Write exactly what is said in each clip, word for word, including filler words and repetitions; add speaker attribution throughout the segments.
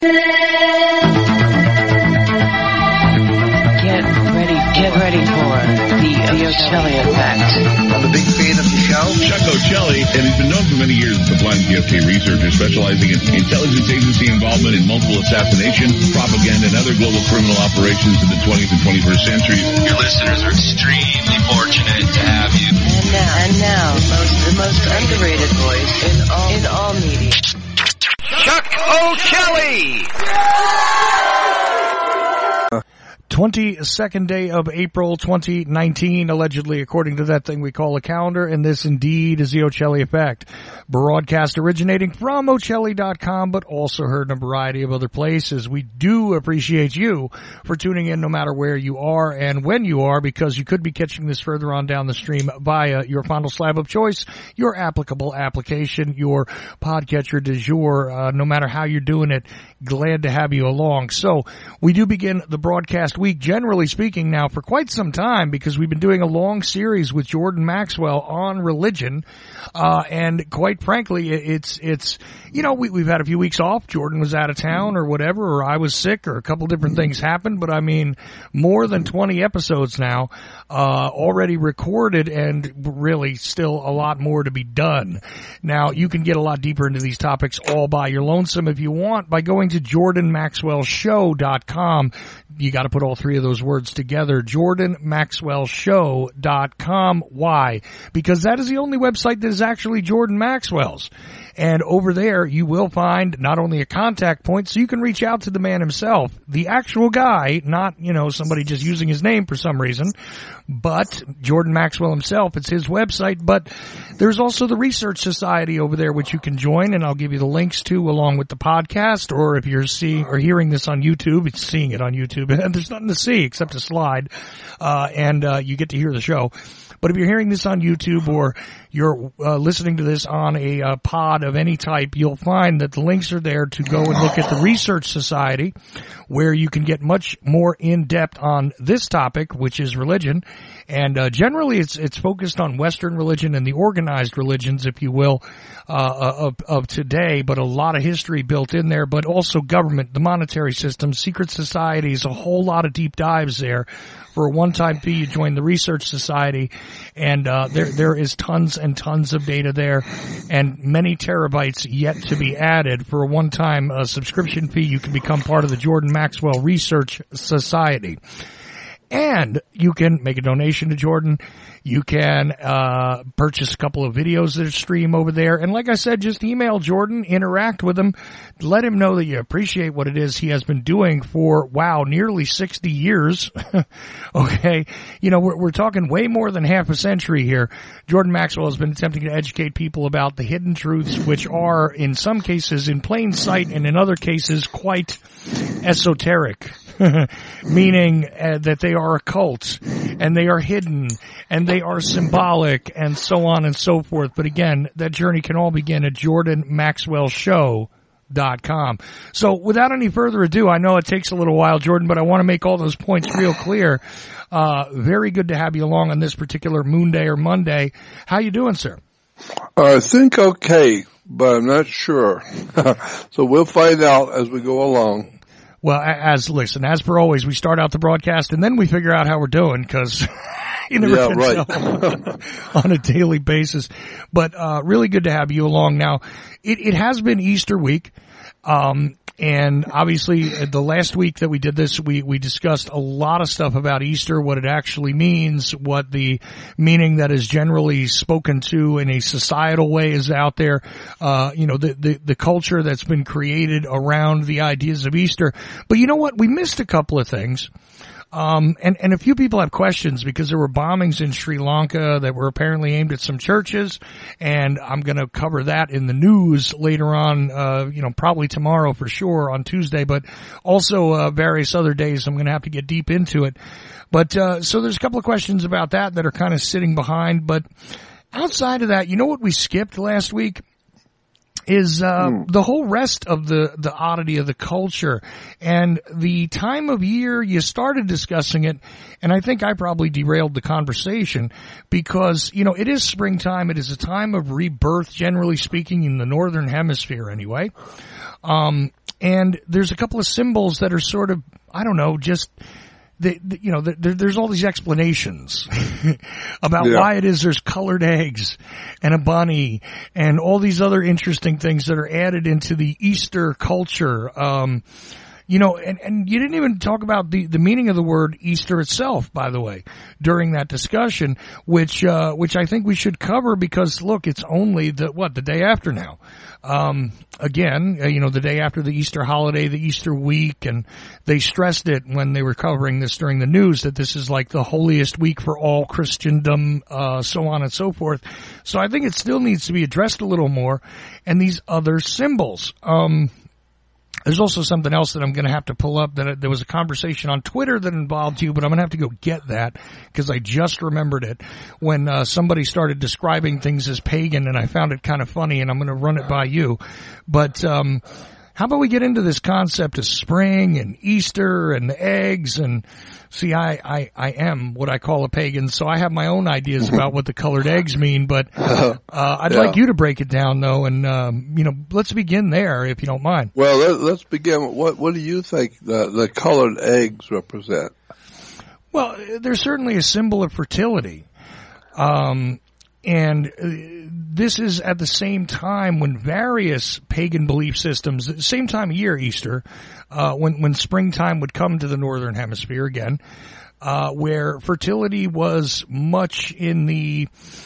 Speaker 1: Get ready, get ready for the Ocelli effect.
Speaker 2: I'm a big fan of the show.
Speaker 3: Chuck Ocelli, and he's been known for many years as a blind P F K researcher specializing in intelligence agency involvement in multiple assassination, propaganda, and other global criminal operations in the twentieth and twenty-first centuries.
Speaker 4: Your listeners are extremely fortunate to have you.
Speaker 1: And now, and now, the most, the most underrated voice in all, in all media.
Speaker 4: Chuck Ocelli!
Speaker 5: twenty-second day of April twenty nineteen, allegedly, according to that thing we call a calendar, and this indeed is the Ocelli Effect. Broadcast originating from Ocelli dot com, but also heard in a variety of other places. We do appreciate you for tuning in no matter where you are and when you are, because you could be catching this further on down the stream via your fondle slab of choice, your applicable application, your podcatcher du jour, uh, no matter how you're doing it. Glad to have you along. So we do begin the broadcast week, generally speaking, now for quite some time, because we've been doing a long series with Jordan Maxwell on religion, uh, and quite frankly, it's, it's, you know, we, we've had a few weeks off. Jordan was out of town or whatever, or I was sick, or a couple different things happened, but I mean, more than twenty episodes now, uh, already recorded, and really still a lot more to be done. Now, you can get a lot deeper into these topics all by your lonesome if you want by going to jordan maxwell show dot com. You got to put all three of those words together, jordan maxwell show dot com. Why? Because that is the only website that is actually Jordan Maxwell's. And over there, you will find not only a contact point, so you can reach out to the man himself, the actual guy, not, you know, somebody just using his name for some reason, but Jordan Maxwell himself. It's his website, but there's also the Research Society over there, which you can join, and I'll give you the links to along with the podcast, or if you're seeing or hearing this on YouTube, it's seeing it on YouTube, and there's nothing to see except a slide, uh, and uh, you get to hear the show. But if you're hearing this on YouTube or you're uh, listening to this on a uh, pod of any type, you'll find that the links are there to go and look at the Research Society, where you can get much more in-depth on this topic, which is religion. And uh, generally it's it's focused on Western religion and the organized religions, if you will, uh, of, of today, but a lot of history built in there, but also government, the monetary system, secret societies, a whole lot of deep dives there. For a one-time fee, you join the Research Society, and uh, there there is tons and tons of data there, and many terabytes yet to be added. For a one-time uh, subscription fee, you can become part of the Jordan Maxwell Research Society. And you can make a donation to Jordan. You can uh purchase a couple of videos that stream over there. And like I said, just email Jordan, interact with him, let him know that you appreciate what it is he has been doing for, wow, nearly sixty years. Okay. You know, we're, we're talking way more than half a century here. Jordan Maxwell has been attempting to educate people about the hidden truths, which are in some cases in plain sight and in other cases quite esoteric. Meaning uh, that they are occult and they are hidden and they are symbolic and so on and so forth. But again, that journey can all begin at jordan maxwell show dot com. So without any further ado, I know it takes a little while, Jordan, but I want to make all those points real clear. Uh, very good to have you along on this particular Moon Day or Monday. How you doing, sir?
Speaker 6: I think okay, but I'm not sure. So we'll find out as we go along.
Speaker 5: Well, as, listen, as per always, we start out the broadcast and then we figure out how we're doing, because you never
Speaker 6: yeah,
Speaker 5: can
Speaker 6: right.
Speaker 5: tell on a daily basis. But, uh, really good to have you along. Now, it, it has been Easter week. Um, and obviously the last week that we did this, we, we discussed a lot of stuff about Easter, what it actually means, what the meaning that is generally spoken to in a societal way is out there, uh, you know, the, the, the culture that's been created around the ideas of Easter. But you know what? We missed a couple of things. Um, and, and a few people have questions because there were bombings in Sri Lanka that were apparently aimed at some churches, and I'm going to cover that in the news later on, uh, you know, probably tomorrow for sure on Tuesday, but also, uh, various other days. I'm going to have to get deep into it. But, uh, so there's a couple of questions about that that are kind of sitting behind, but outside of that, you know what we skipped last week? is uh,
Speaker 6: Hmm.
Speaker 5: the whole rest of the, the oddity of the culture and the time of year you started discussing it, and I think I probably derailed the conversation because, you know, it is springtime. It is a time of rebirth, generally speaking, in the northern hemisphere anyway. Um, and there's a couple of symbols that are sort of, I don't know, just The, the, you know, the, the, there's all these explanations about
Speaker 6: Yeah.
Speaker 5: why it is there's colored eggs and a bunny and all these other interesting things that are added into the Easter culture. Um, you know, and, and you didn't even talk about the, the meaning of the word Easter itself, by the way, during that discussion, which, uh, which I think we should cover because look, it's only the, what, the day after now. Um, again, uh, you know, the day after the Easter holiday, the Easter week, and they stressed it when they were covering this during the news that this is like the holiest week for all Christendom, uh, so on and so forth. So I think it still needs to be addressed a little more. And these other symbols, um, there's also something else that I'm going to have to pull up. That there was a conversation on Twitter that involved you, but I'm going to have to go get that because I just remembered it when uh, somebody started describing things as pagan, and I found it kind of funny, and I'm going to run it by you. But um, how about we get into this concept of spring and Easter and the eggs? And see, I, I, I am what I call a pagan, so I have my own ideas about what the colored eggs mean. But uh, I'd
Speaker 6: Yeah.
Speaker 5: like you to break it down, though, and um, you know, let's begin there if you don't mind.
Speaker 6: Well, let, let's begin. What What do you think the the colored eggs represent?
Speaker 5: Well, they're certainly a symbol of fertility. Um, and uh, this is at the same time when various pagan belief systems, at the same time of year, Easter, uh, when, when springtime would come to the northern hemisphere again, uh, where fertility was much in the,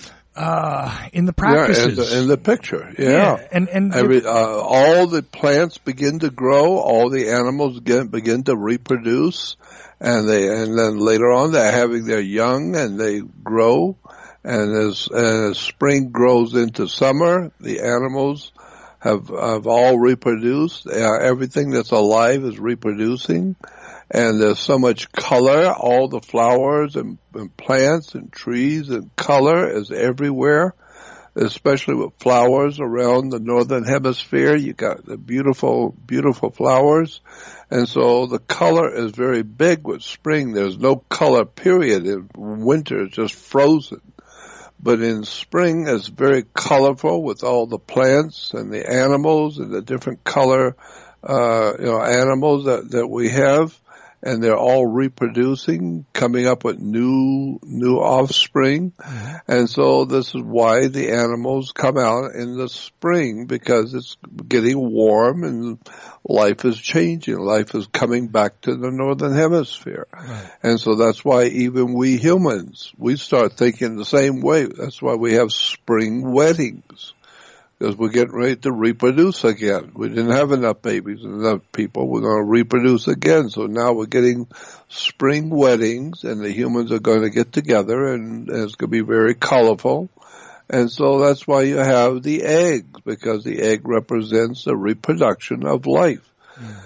Speaker 5: uh, in the practices.
Speaker 6: Yeah, in the, in the picture. Yeah.
Speaker 5: Yeah, and, and
Speaker 6: Every, uh, all the plants begin to grow, all the animals begin, begin to reproduce, and they, and then later on they're having their young and they grow, and as, and as spring grows into summer, the animals have, have all reproduced. Uh, everything that's alive is reproducing, and there's so much color, all the flowers and, and plants and trees and color is everywhere. Especially with flowers around the northern hemisphere. You got the beautiful, beautiful flowers. And so the color is very big with spring. There's no color period. In winter, it's just frozen. But in spring, it's very colorful with all the plants and the animals and the different color, uh, you know, animals that, that we have. And they're all reproducing, coming up with new, new offspring. Mm-hmm. And so this is why the animals come out in the spring, because it's getting warm and life is changing. Life is coming back to the northern hemisphere. Right. And so that's why even we humans, we start thinking the same way. That's why we have spring weddings. Because we're getting ready to reproduce again. We didn't have enough babies and enough people. We're going to reproduce again. So now we're getting spring weddings, and the humans are going to get together, and it's going to be very colorful. And so that's why you have the eggs, because the egg represents the reproduction of life. Mm.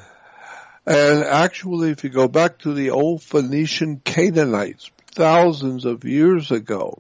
Speaker 6: And actually, if you go back to the old Phoenician Canaanites, thousands of years ago,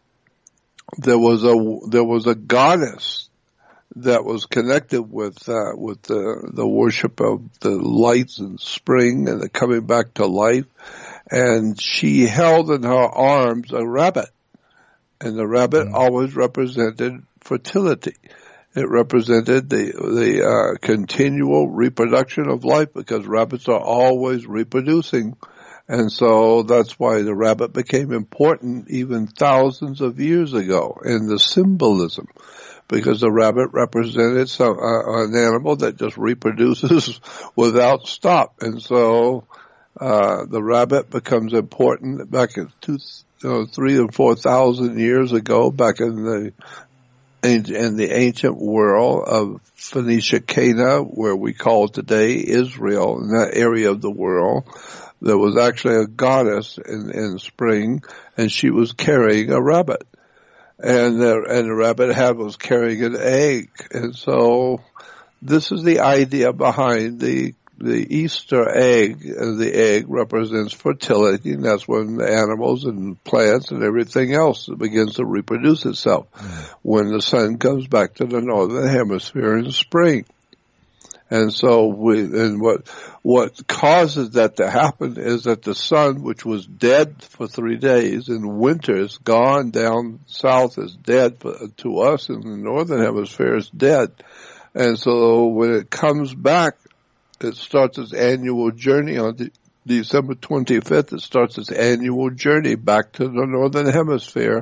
Speaker 6: there was a there was a goddess that was connected with uh, with the the worship of the lights and spring and the coming back to life, and she held in her arms a rabbit, and the rabbit mm. always represented fertility. It represented the the uh, continual reproduction of life, because rabbits are always reproducing. And so that's why the rabbit became important even thousands of years ago in the symbolism, because the rabbit represented some, uh, an animal that just reproduces without stop. And so uh the rabbit becomes important back in two, you know, three and four thousand years ago, back in the in the ancient world of Phoenicia, Cana, where we call today Israel, in that area of the world. There was actually a goddess in, in spring, and she was carrying a rabbit. And the, and the rabbit head was carrying an egg. And so this is the idea behind the, the Easter egg, uh, the egg represents fertility, and that's when the animals and plants and everything else begins to reproduce itself. Mm. When the sun comes back to the northern hemisphere in spring. And so we, and what, what causes that to happen is that the sun, which was dead for three days in winter, is gone down south, is dead for, to us in the northern hemisphere, is dead. And so when it comes back, it starts its annual journey on the, December twenty-fifth. It starts its annual journey back to the northern hemisphere.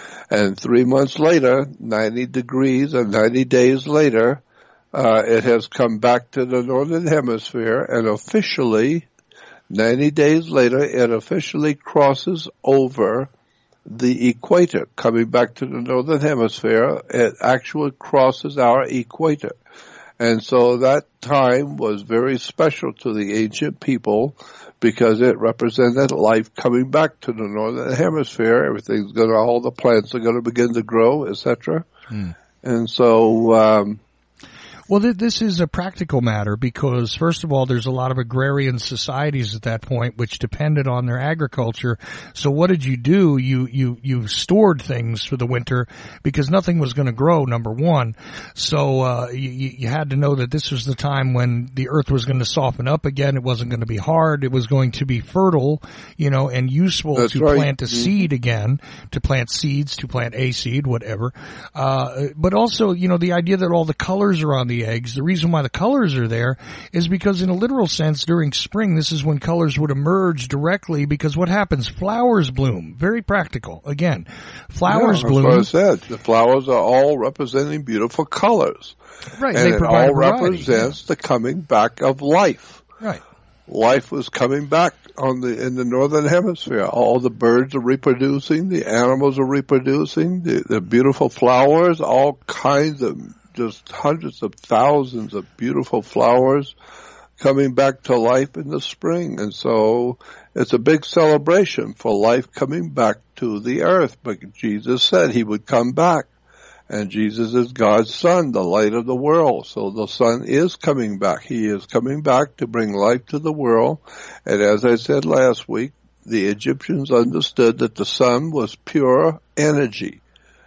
Speaker 6: And three months later, ninety degrees and ninety days later, Uh, it has come back to the northern hemisphere, and officially, ninety days later, it officially crosses over the equator. Coming back to the northern hemisphere, it actually crosses our equator. And so that time was very special to the ancient people because it represented life coming back to the northern hemisphere. Everything's going to, all the plants are going to begin to grow, et cetera. Hmm. And so, um,
Speaker 5: Well, th- this is a practical matter because, first of all, there's a lot of agrarian societies at that point which depended on their agriculture. So what did you do? You, you, you stored things for the winter because nothing was going to grow, number one. So, uh, you, you had to know that this was the time when the earth was going to soften up again. It wasn't going to be hard. It was going to be fertile, you know, and useful
Speaker 6: That's
Speaker 5: to
Speaker 6: right.
Speaker 5: plant a
Speaker 6: mm-hmm.
Speaker 5: seed again, to plant seeds, to plant a seed, whatever. Uh, but also, you know, the idea that all the colors are on the eggs. The reason why the colors are there is because in a literal sense during spring, this is when colors would emerge directly because what happens? Flowers bloom. Very practical. Again, flowers
Speaker 6: yeah,
Speaker 5: bloom.
Speaker 6: That's what I said. The flowers are all representing beautiful colors.
Speaker 5: Right.
Speaker 6: And
Speaker 5: they
Speaker 6: it
Speaker 5: provide
Speaker 6: all
Speaker 5: variety,
Speaker 6: represents
Speaker 5: yeah.
Speaker 6: the coming back of life.
Speaker 5: Right.
Speaker 6: Life was coming back on the in the northern hemisphere. All the birds are reproducing, the animals are reproducing, the, the beautiful flowers, all kinds of just hundreds of thousands of beautiful flowers coming back to life in the spring. And so it's a big celebration for life coming back to the earth. But Jesus said he would come back. And Jesus is God's Son, the light of the world. So the Son is coming back. He is coming back to bring life to the world. And as I said last week, the Egyptians understood that the sun was pure energy.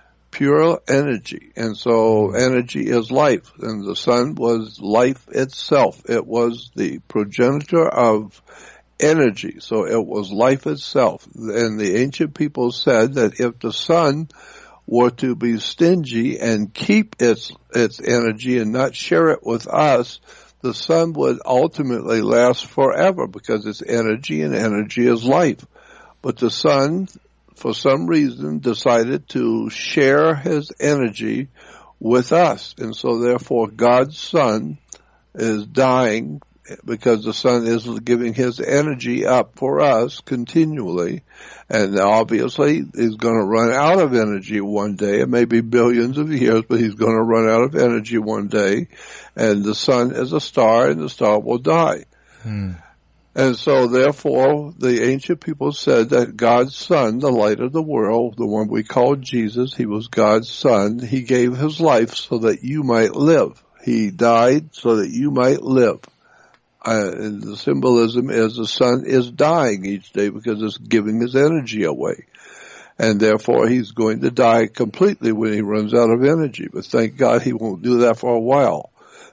Speaker 6: Pure energy. And so energy is life. And the sun was life itself. It was the progenitor of energy. So it was life itself. And the ancient people said that if the sun were to be stingy and keep its its energy and not share it with us, the sun would ultimately last forever because it's energy and energy is life. But the sun, for some reason, decided to share his energy with us. And so therefore God's Son is dying because the sun is giving his energy up for us continually. And obviously he's going to run out of energy one day. It may be billions of years, but he's going to run out of energy one day. And the sun is a star, and the star will die. Hmm. And so therefore the ancient people said that God's Son, the light of the world, the one we call Jesus, he was God's Son. He gave his life so that you might live. He died so that you might live. Uh, and the symbolism is the sun is dying each day because it's giving his energy away. And therefore he's going to die completely when he runs out of energy. But thank God he won't do that for a while.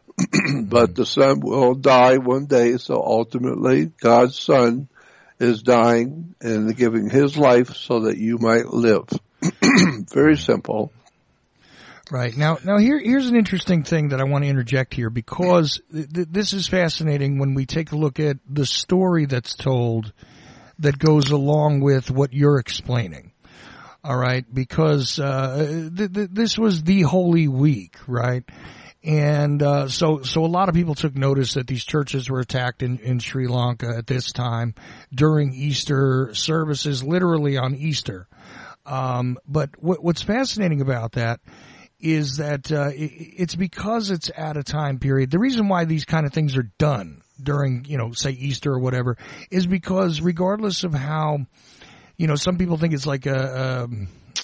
Speaker 6: But the sun will die one day, so ultimately God's Son is dying and giving his life so that you might live. Very simple.
Speaker 5: Right. Now, now here, here's an interesting thing that I want to interject here because th- th- this is fascinating when we take a look at the story that's told that goes along with what you're explaining. All right. Because, uh, th- th- this was the Holy Week, right? And, uh, so, so a lot of people took notice that these churches were attacked in, in Sri Lanka at this time during Easter services, literally on Easter. Um, but what, what's fascinating about that is that uh, it's because it's at a time period. The reason why these kind of things are done during, you know, say Easter or whatever, is because regardless of how, you know, some people think it's like a, um,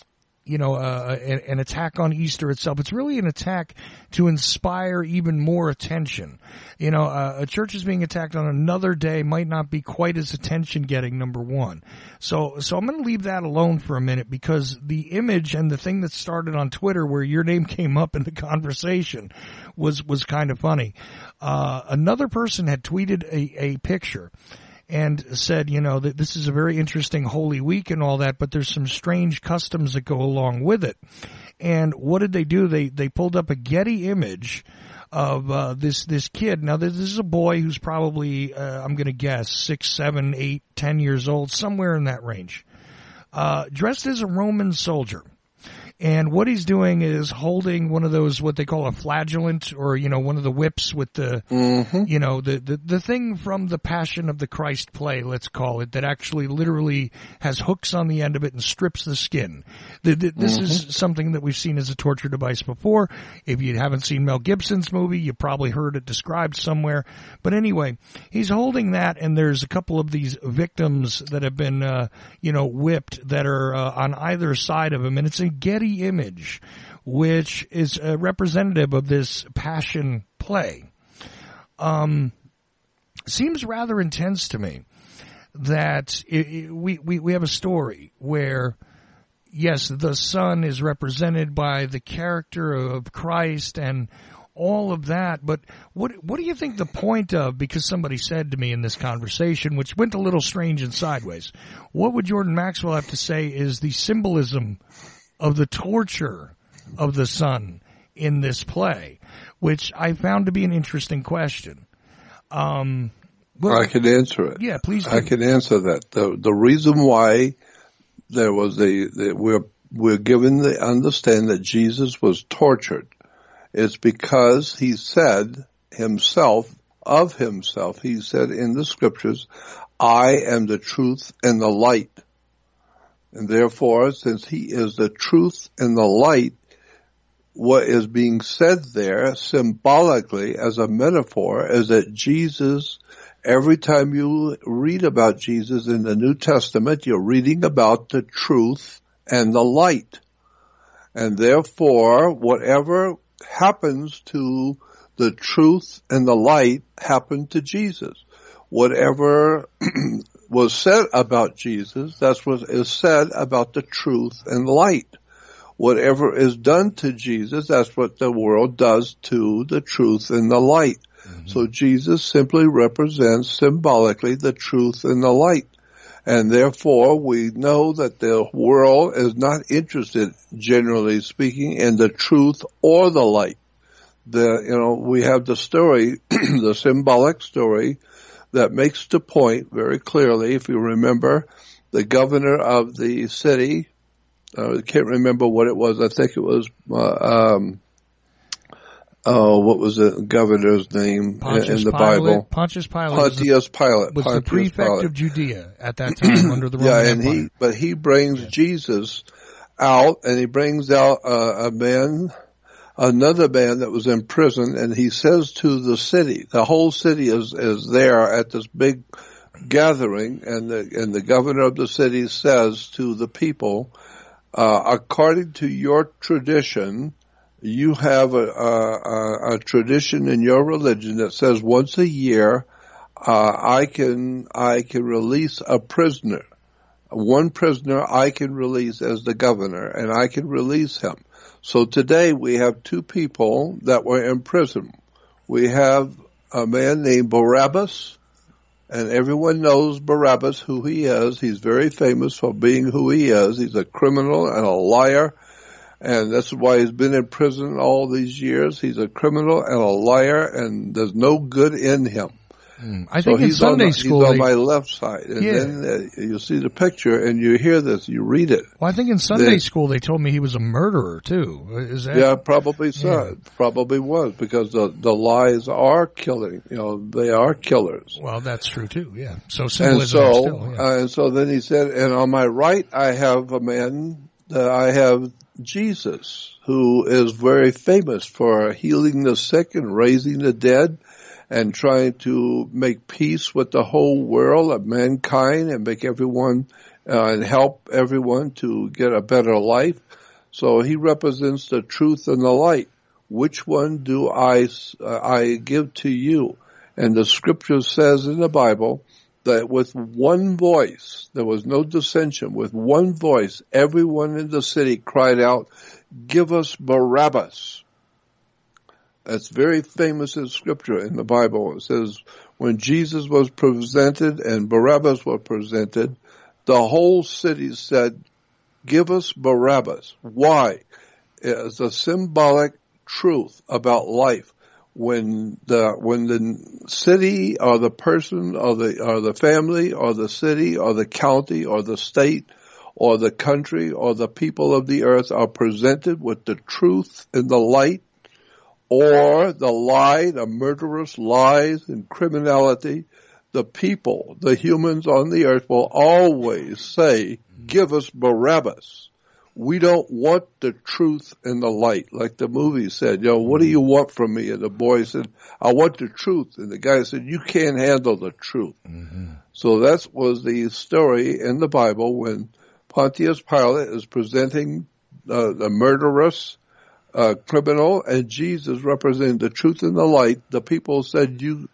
Speaker 5: you know, uh, an, an attack on Easter itself. It's really an attack to inspire even more attention. You know, uh, a church is being attacked on another day might not be quite as attention-getting, number one. So, so I'm going to leave that alone for a minute, because the image and the thing that started on Twitter where your name came up in the conversation was, was kind of funny. Uh, another person had tweeted a, a picture and said, you know, that this is a very interesting Holy Week and all that, but there's some strange customs that go along with it. And what did they do? They they pulled up a Getty image of uh, this this kid. Now, this is a boy who's probably, uh, I'm going to guess, six, seven, eight, ten years old, somewhere in that range, uh, dressed as a Roman soldier. And what he's doing is holding one of those, what they call a flagellant, or, you know, one of the whips with the, mm-hmm. you know, the, the, the thing from the Passion of the Christ play, let's call it, that actually literally has hooks on the end of it and strips the skin. The, the, this mm-hmm. is something that we've seen as a torture device before. If you haven't seen Mel Gibson's movie, you probably heard it described somewhere. But anyway, he's holding that, and there's a couple of these victims that have been, uh, you know, whipped that are uh, on either side of him, and it's a Getty image, which is a representative of this Passion play. Um, seems rather intense to me that it, it, we, we, we have a story where, yes, the Son is represented by the character of Christ and all of that, but what what do you think the point of, because somebody said to me in this conversation, which went a little strange and sideways, what would Jordan Maxwell have to say is the symbolism of the torture of the Son in this play, which I found to be an interesting question. Um, well,
Speaker 6: I can answer it.
Speaker 5: Yeah, please do.
Speaker 6: I can answer that. The the reason why there was a, the, we're, we're given the understanding that Jesus was tortured is because he said himself, of himself, he said in the scriptures, I am the truth and the light. And therefore, since he is the truth and the light, what is being said there symbolically as a metaphor is that Jesus, every time you read about Jesus in the New Testament, you're reading about the truth and the light. And therefore, whatever happens to the truth and the light happened to Jesus. Whatever was said about Jesus, that's what is said about the truth and light. Whatever is done to Jesus, that's what the world does to the truth and the light. Mm-hmm. So Jesus simply represents symbolically the truth and the light. And therefore, we know that the world is not interested, generally speaking, in the truth or the light. The, you know, we have the story, the symbolic story, that makes the point very clearly. If you remember, the governor of the city, uh, I can't remember what it was. I think it was, uh, um, oh, what was the governor's name
Speaker 5: Pontius
Speaker 6: in the
Speaker 5: Pilate,
Speaker 6: Bible?
Speaker 5: Pontius Pilate.
Speaker 6: Pontius Pilate.
Speaker 5: Was
Speaker 6: Pontius
Speaker 5: the prefect
Speaker 6: Pilate.
Speaker 5: of Judea at that time under the Roman
Speaker 6: yeah, and
Speaker 5: Empire.
Speaker 6: he, but he brings yeah. Jesus out, and he brings out uh, a man, another man that was in prison, and he says to the city, the whole city is, is there at this big gathering, and the, and the governor of the city says to the people, uh, according to your tradition, you have a, a, a tradition in your religion that says once a year, uh, I can, I can release a prisoner. One prisoner I can release as the governor, and I can release him. So today we have two people that were in prison. We have a man named Barabbas, and everyone knows Barabbas, who he is. He's very famous for being who he is. He's a criminal and a liar, and that's why he's been in prison all these years. He's a criminal and a liar, and there's no good in him.
Speaker 5: Mm. I
Speaker 6: so
Speaker 5: think in
Speaker 6: he's
Speaker 5: Sunday
Speaker 6: on,
Speaker 5: school,
Speaker 6: he's on
Speaker 5: they,
Speaker 6: my left side, and
Speaker 5: yeah.
Speaker 6: then uh, you see the picture, and you hear this, you read it.
Speaker 5: Well, I think in Sunday they, school they told me he was a murderer too. Is that?
Speaker 6: Yeah, probably so.
Speaker 5: Yeah.
Speaker 6: Probably was, because the the lies are killing. You know, they are killers.
Speaker 5: Well, that's true too. Yeah. So
Speaker 6: and
Speaker 5: symbolism
Speaker 6: so,
Speaker 5: still, yeah.
Speaker 6: uh, and so then he said, and on my right I have a man. Uh, I have Jesus, who is very famous for healing the sick and raising the dead, and trying to make peace with the whole world of mankind and make everyone uh, and help everyone to get a better life. So he represents the truth and the light. Which one do I, uh, I give to you? And the scripture says in the Bible that with one voice, there was no dissension, with one voice, everyone in the city cried out, give us Barabbas. That's very famous in scripture in the Bible. It says when Jesus was presented and Barabbas was presented, the whole city said, give us Barabbas. Why? It's a symbolic truth about life. When the when the city or the person or the or the family or the city or the county or the state or the country or the people of the earth are presented with the truth and the light, or the lie, the murderous lies and criminality, the people, the humans on the earth will always say, give us Barabbas. We don't want the truth and the light. Like the movie said, you know, what do you want from me? And the boy said, I want the truth. And the guy said, you can't handle the truth. Mm-hmm. So that was the story in the Bible when Pontius Pilate is presenting uh, the murderous uh, criminal and Jesus representing the truth and the light. The people said, you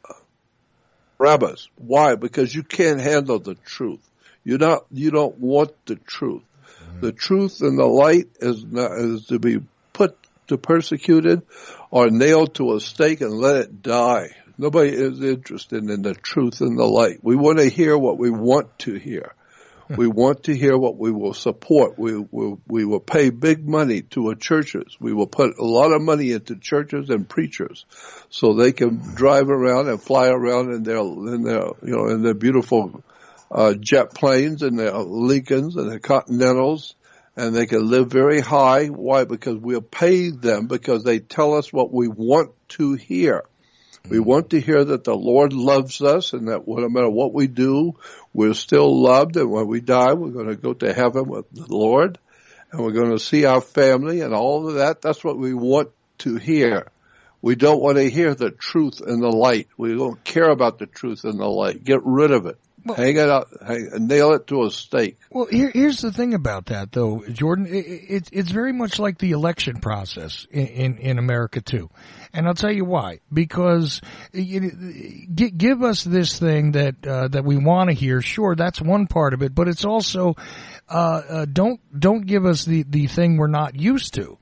Speaker 6: Barabbas. Why? Because you can't handle the truth. You're not, you don't want the truth. The truth and the light is not, is to be put to persecuted or nailed to a stake and let it die. Nobody is interested in the truth and the light. We want to hear what we want to hear. We want to hear what we will support. We will, we will pay big money to our churches. We will put a lot of money into churches and preachers so they can drive around and fly around in their, in their, you know, in their beautiful Uh, jet planes and their Lincolns and their Continentals, and they can live very high. Why? Because we'll pay them because they tell us what we want to hear. We want to hear that the Lord loves us and that no matter what we do, we're still loved, and when we die, we're going to go to heaven with the Lord, and we're going to see our family and all of that. That's what we want to hear. We don't want to hear the truth and the light. We don't care about the truth and the light. Get rid of it. Well, hang it up, hang, nail it to a stake.
Speaker 5: Well, here, here's the thing about that, though, Jordan. It, it, it's very much like the election process in, in, in America, too. And I'll tell you why. Because you, give us this thing that uh, that we want to hear. Sure, that's one part of it. But it's also uh, uh, don't don't give us the, the thing we're not used to.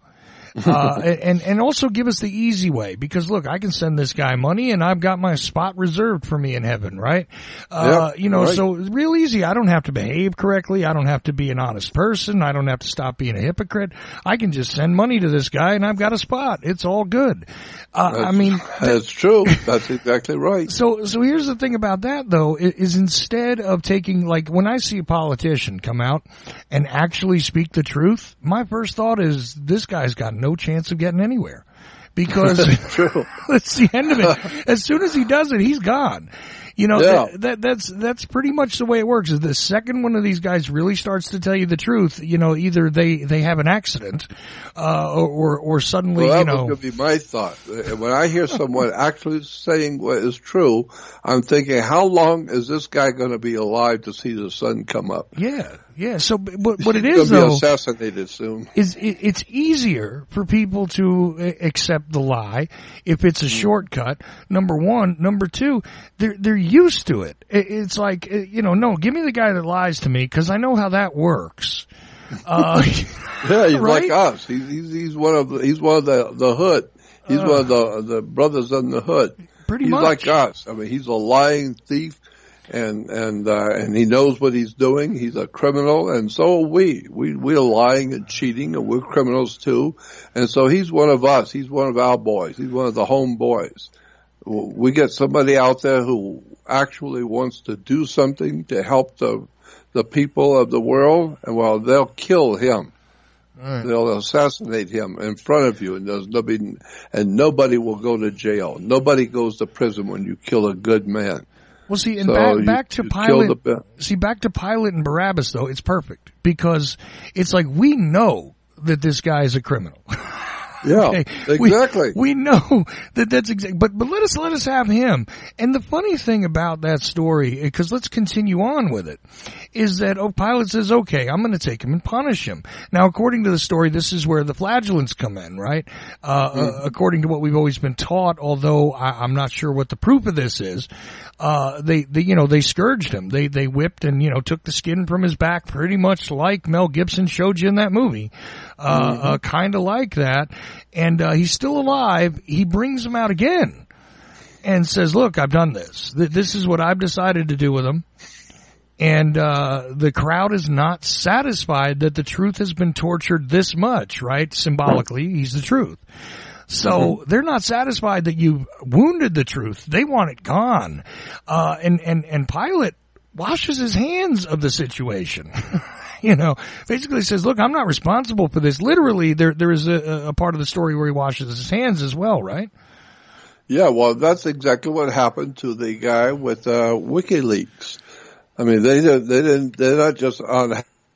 Speaker 5: uh, and, and also give us the easy way, because look, I can send this guy money and I've got my spot reserved for me in heaven, right? Uh, yep, you know, right. So real easy. I don't have to behave correctly. I don't have to be an honest person. I don't have to stop being a hypocrite. I can just send money to this guy and I've got a spot. It's all good. Uh, I mean,
Speaker 6: that's true. That's exactly right.
Speaker 5: So, so here's the thing about that though, is instead of taking, like when I see a politician come out and actually speak the truth, my first thought is this guy's got no chance of getting anywhere, because it's the end of it. As soon as he does it, he's gone. You know, yeah. that, that, that's, that's pretty much the way it works. Is the second one of these guys really starts to tell you the truth, you know, either they, they have an accident, uh, or, or suddenly,
Speaker 6: well, that
Speaker 5: you know.
Speaker 6: That would be my thought. When I hear someone actually saying what is true, I'm thinking, how long is this guy going to be alive to see the sun come up?
Speaker 5: Yeah. Yeah. So, what, what it
Speaker 6: He's
Speaker 5: is,
Speaker 6: gonna
Speaker 5: though,
Speaker 6: be assassinated soon.
Speaker 5: is it, it's easier for people to accept the lie if it's a shortcut. Number one. Number two, they're, they're used to it. It's like, you know, no, give me the guy that lies to me because I know how that works. Uh,
Speaker 6: yeah, he's
Speaker 5: right?
Speaker 6: like us. He's, he's, he's one of the, he's one of the, the hood. He's uh, one of the, the brothers in the hood.
Speaker 5: Pretty
Speaker 6: he's
Speaker 5: much.
Speaker 6: like us. I mean, he's a lying thief. And, and, uh, and he knows what he's doing. He's a criminal, and so are we. We, we're lying and cheating, and we're criminals too. And so he's one of us. He's one of our boys. He's one of the home boys. We get somebody out there who actually wants to do something to help the, the people of the world, and well, they'll kill him. Right. They'll assassinate him in front of you, and there's nobody, and nobody will go to jail. Nobody goes to prison when you kill a good man.
Speaker 5: Well, see, and
Speaker 6: so
Speaker 5: back,
Speaker 6: you,
Speaker 5: back to Pilate, see, back to Pilate and Barabbas, though, it's perfect, because it's like we know that this guy is a criminal.
Speaker 6: Yeah,
Speaker 5: okay?
Speaker 6: exactly.
Speaker 5: We, we know that that's exactly, but, but let us, let us have him. And the funny thing about that story, because let's continue on with it, is that, oh, Pilate says, okay, I'm going to take him and punish him. Now, according to the story, this is where the flagellants come in, right? Uh, mm-hmm. uh according to what we've always been taught, although I, I'm not sure what the proof of this is, uh, they, they, you know, they scourged him. They, they whipped and, you know, took the skin from his back pretty much like Mel Gibson showed you in that movie. Uh, mm-hmm. uh kind of like that. And, uh, he's still alive. He brings him out again and says, look, I've done this. This is what I've decided to do with him. And, uh, the crowd is not satisfied that the truth has been tortured this much, right? Symbolically, he's the truth. So mm-hmm. they're not satisfied that you wounded the truth. They want it gone. Uh, and, and, and Pilate washes his hands of the situation. You know, basically says, look, I'm not responsible for this. Literally, there, there is a, a part of the story where he washes his hands as well, right?
Speaker 6: Yeah, well, that's exactly what happened to the guy with, uh, WikiLeaks. I mean, they didn't, they didn't, they're not just on,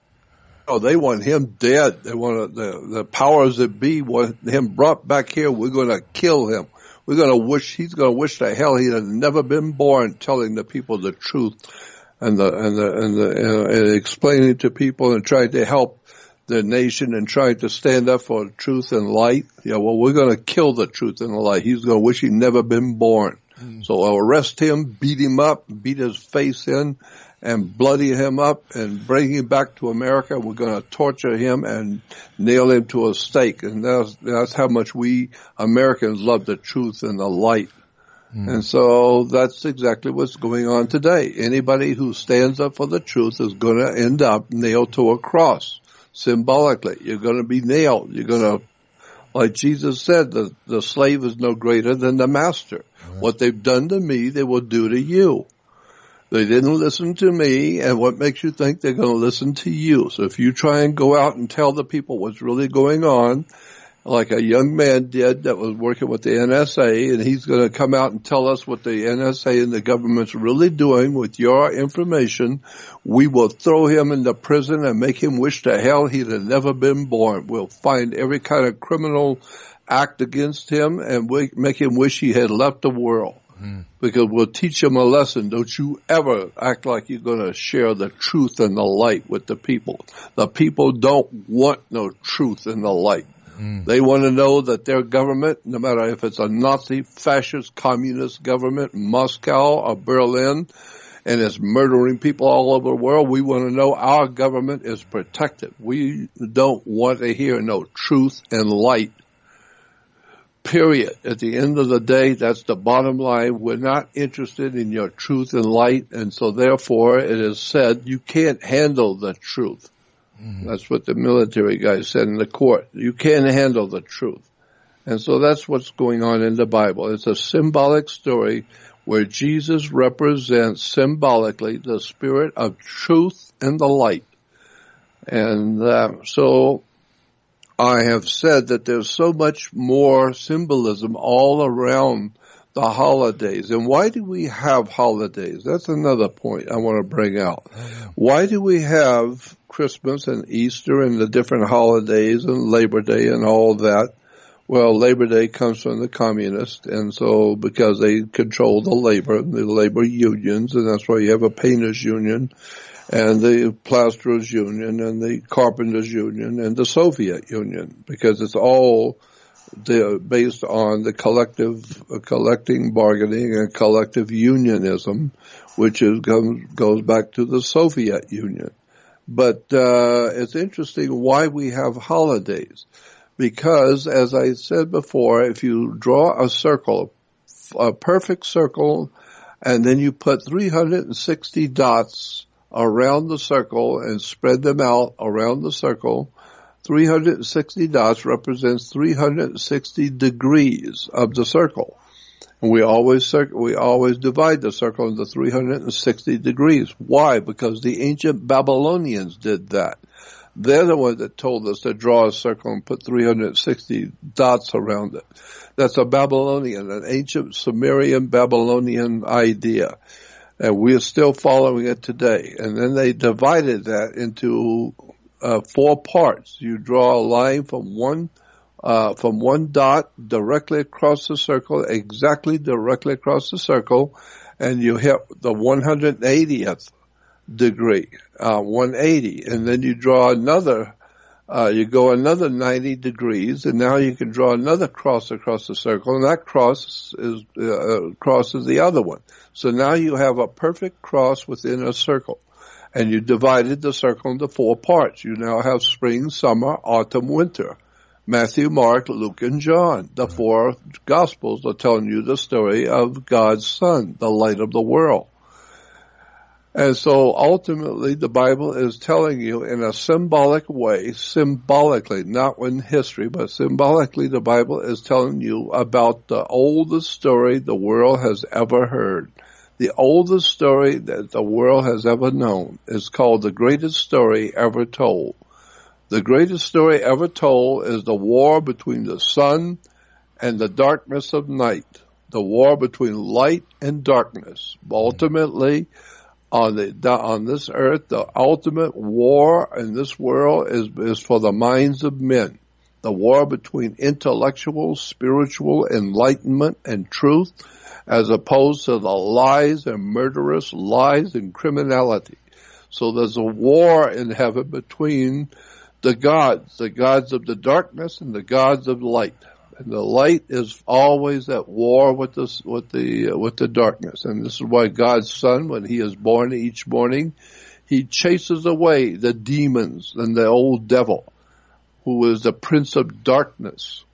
Speaker 6: oh, they want him dead. They want the, the powers that be want him brought back here. We're going to kill him. We're going to wish, he's going to wish to hell he had never been born, telling the people the truth. And the, and the, and the, uh, and explaining to people and trying to help the nation and trying to stand up for truth and light. Yeah, well, we're going to kill the truth and the light. He's going to wish he'd never been born. Mm. So I'll arrest him, beat him up, beat his face in, and bloody him up and bring him back to America. We're going to torture him and nail him to a stake. And that's, that's how much we Americans love the truth and the light. And so that's exactly what's going on today. Anybody who stands up for the truth is going to end up nailed to a cross. Symbolically, you're going to be nailed. You're going to, like Jesus said, the, the slave is no greater than the master. Right. What they've done to me, they will do to you. They didn't listen to me, and what makes you think they're going to listen to you? So if you try and go out and tell the people what's really going on, like a young man did that was working with the N S A, and he's going to come out and tell us what the N S A and the government's really doing with your information, we will throw him into prison and make him wish to hell he'd have never been born. We'll find every kind of criminal act against him and we make him wish he had left the world. Mm. Because we'll teach him a lesson. Don't you ever act like you're going to share the truth and the light with the people. The people don't want no truth and the light. Mm. They want to know that their government, no matter if it's a Nazi, fascist, communist government, Moscow or Berlin, and it's murdering people all over the world, we want to know our government is protected. We don't want to hear no truth and light. Period. At the end of the day, that's the bottom line. We're not interested in your truth and light, and so therefore it is said you can't handle the truth. Mm-hmm. That's what the military guy said in the court. You can't handle the truth. And so that's what's going on in the Bible. It's a symbolic story where Jesus represents symbolically the spirit of truth and the light. And uh, so I have said that there's so much more symbolism all around the holidays. And why do we have holidays? That's another point I want to bring out. Why do we have Christmas and Easter and the different holidays and Labor Day and all that? Well, Labor Day comes from the communists, and so because they control the labor, the labor unions, and that's why you have a painters union and the plasterers union and the carpenters union and the Soviet union, because it's all the, based on the collective uh, collecting bargaining and collective unionism, which is, goes, goes back to the Soviet Union. But uh it's interesting why we have holidays. Because, as I said before, if you draw a circle, a perfect circle, and then you put three hundred sixty dots around the circle and spread them out around the circle, three hundred sixty dots represents three hundred sixty degrees of the circle. And we always cir- we always divide the circle into three hundred sixty degrees. Why? Because the ancient Babylonians did that. They're the ones that told us to draw a circle and put three hundred sixty dots around it. That's a Babylonian, an ancient Sumerian Babylonian idea. And we're still following it today. And then they divided that into uh, four parts. You draw a line from one uh, from one dot directly across the circle, exactly directly across the circle, and you hit the one hundred eightieth degree, uh, one eighty, and then you draw another, uh, you go another ninety degrees, and now you can draw another cross across the circle, and that cross is, uh, crosses the other one. So now you have a perfect cross within a circle, and you divided the circle into four parts. You now have spring, summer, autumn, winter. Matthew, Mark, Luke, and John. The four Gospels are telling you the story of God's Son, the light of the world. And so ultimately the Bible is telling you in a symbolic way, symbolically, not in history, but symbolically the Bible is telling you about the oldest story the world has ever heard. The oldest story that the world has ever known is called the greatest story ever told. The greatest story ever told is the war between the sun and the darkness of night, the war between light and darkness. Ultimately, on the on this earth, the ultimate war in this world is, is for the minds of men. The war between intellectual, spiritual enlightenment and truth, as opposed to the lies and murderous lies and criminality. So there's a war in heaven between the gods, the gods of the darkness and the gods of light. And the light is always at war with the, with the, uh, with the darkness. And this is why God's Son, when he is born each morning, he chases away the demons and the old devil, who is the prince of darkness.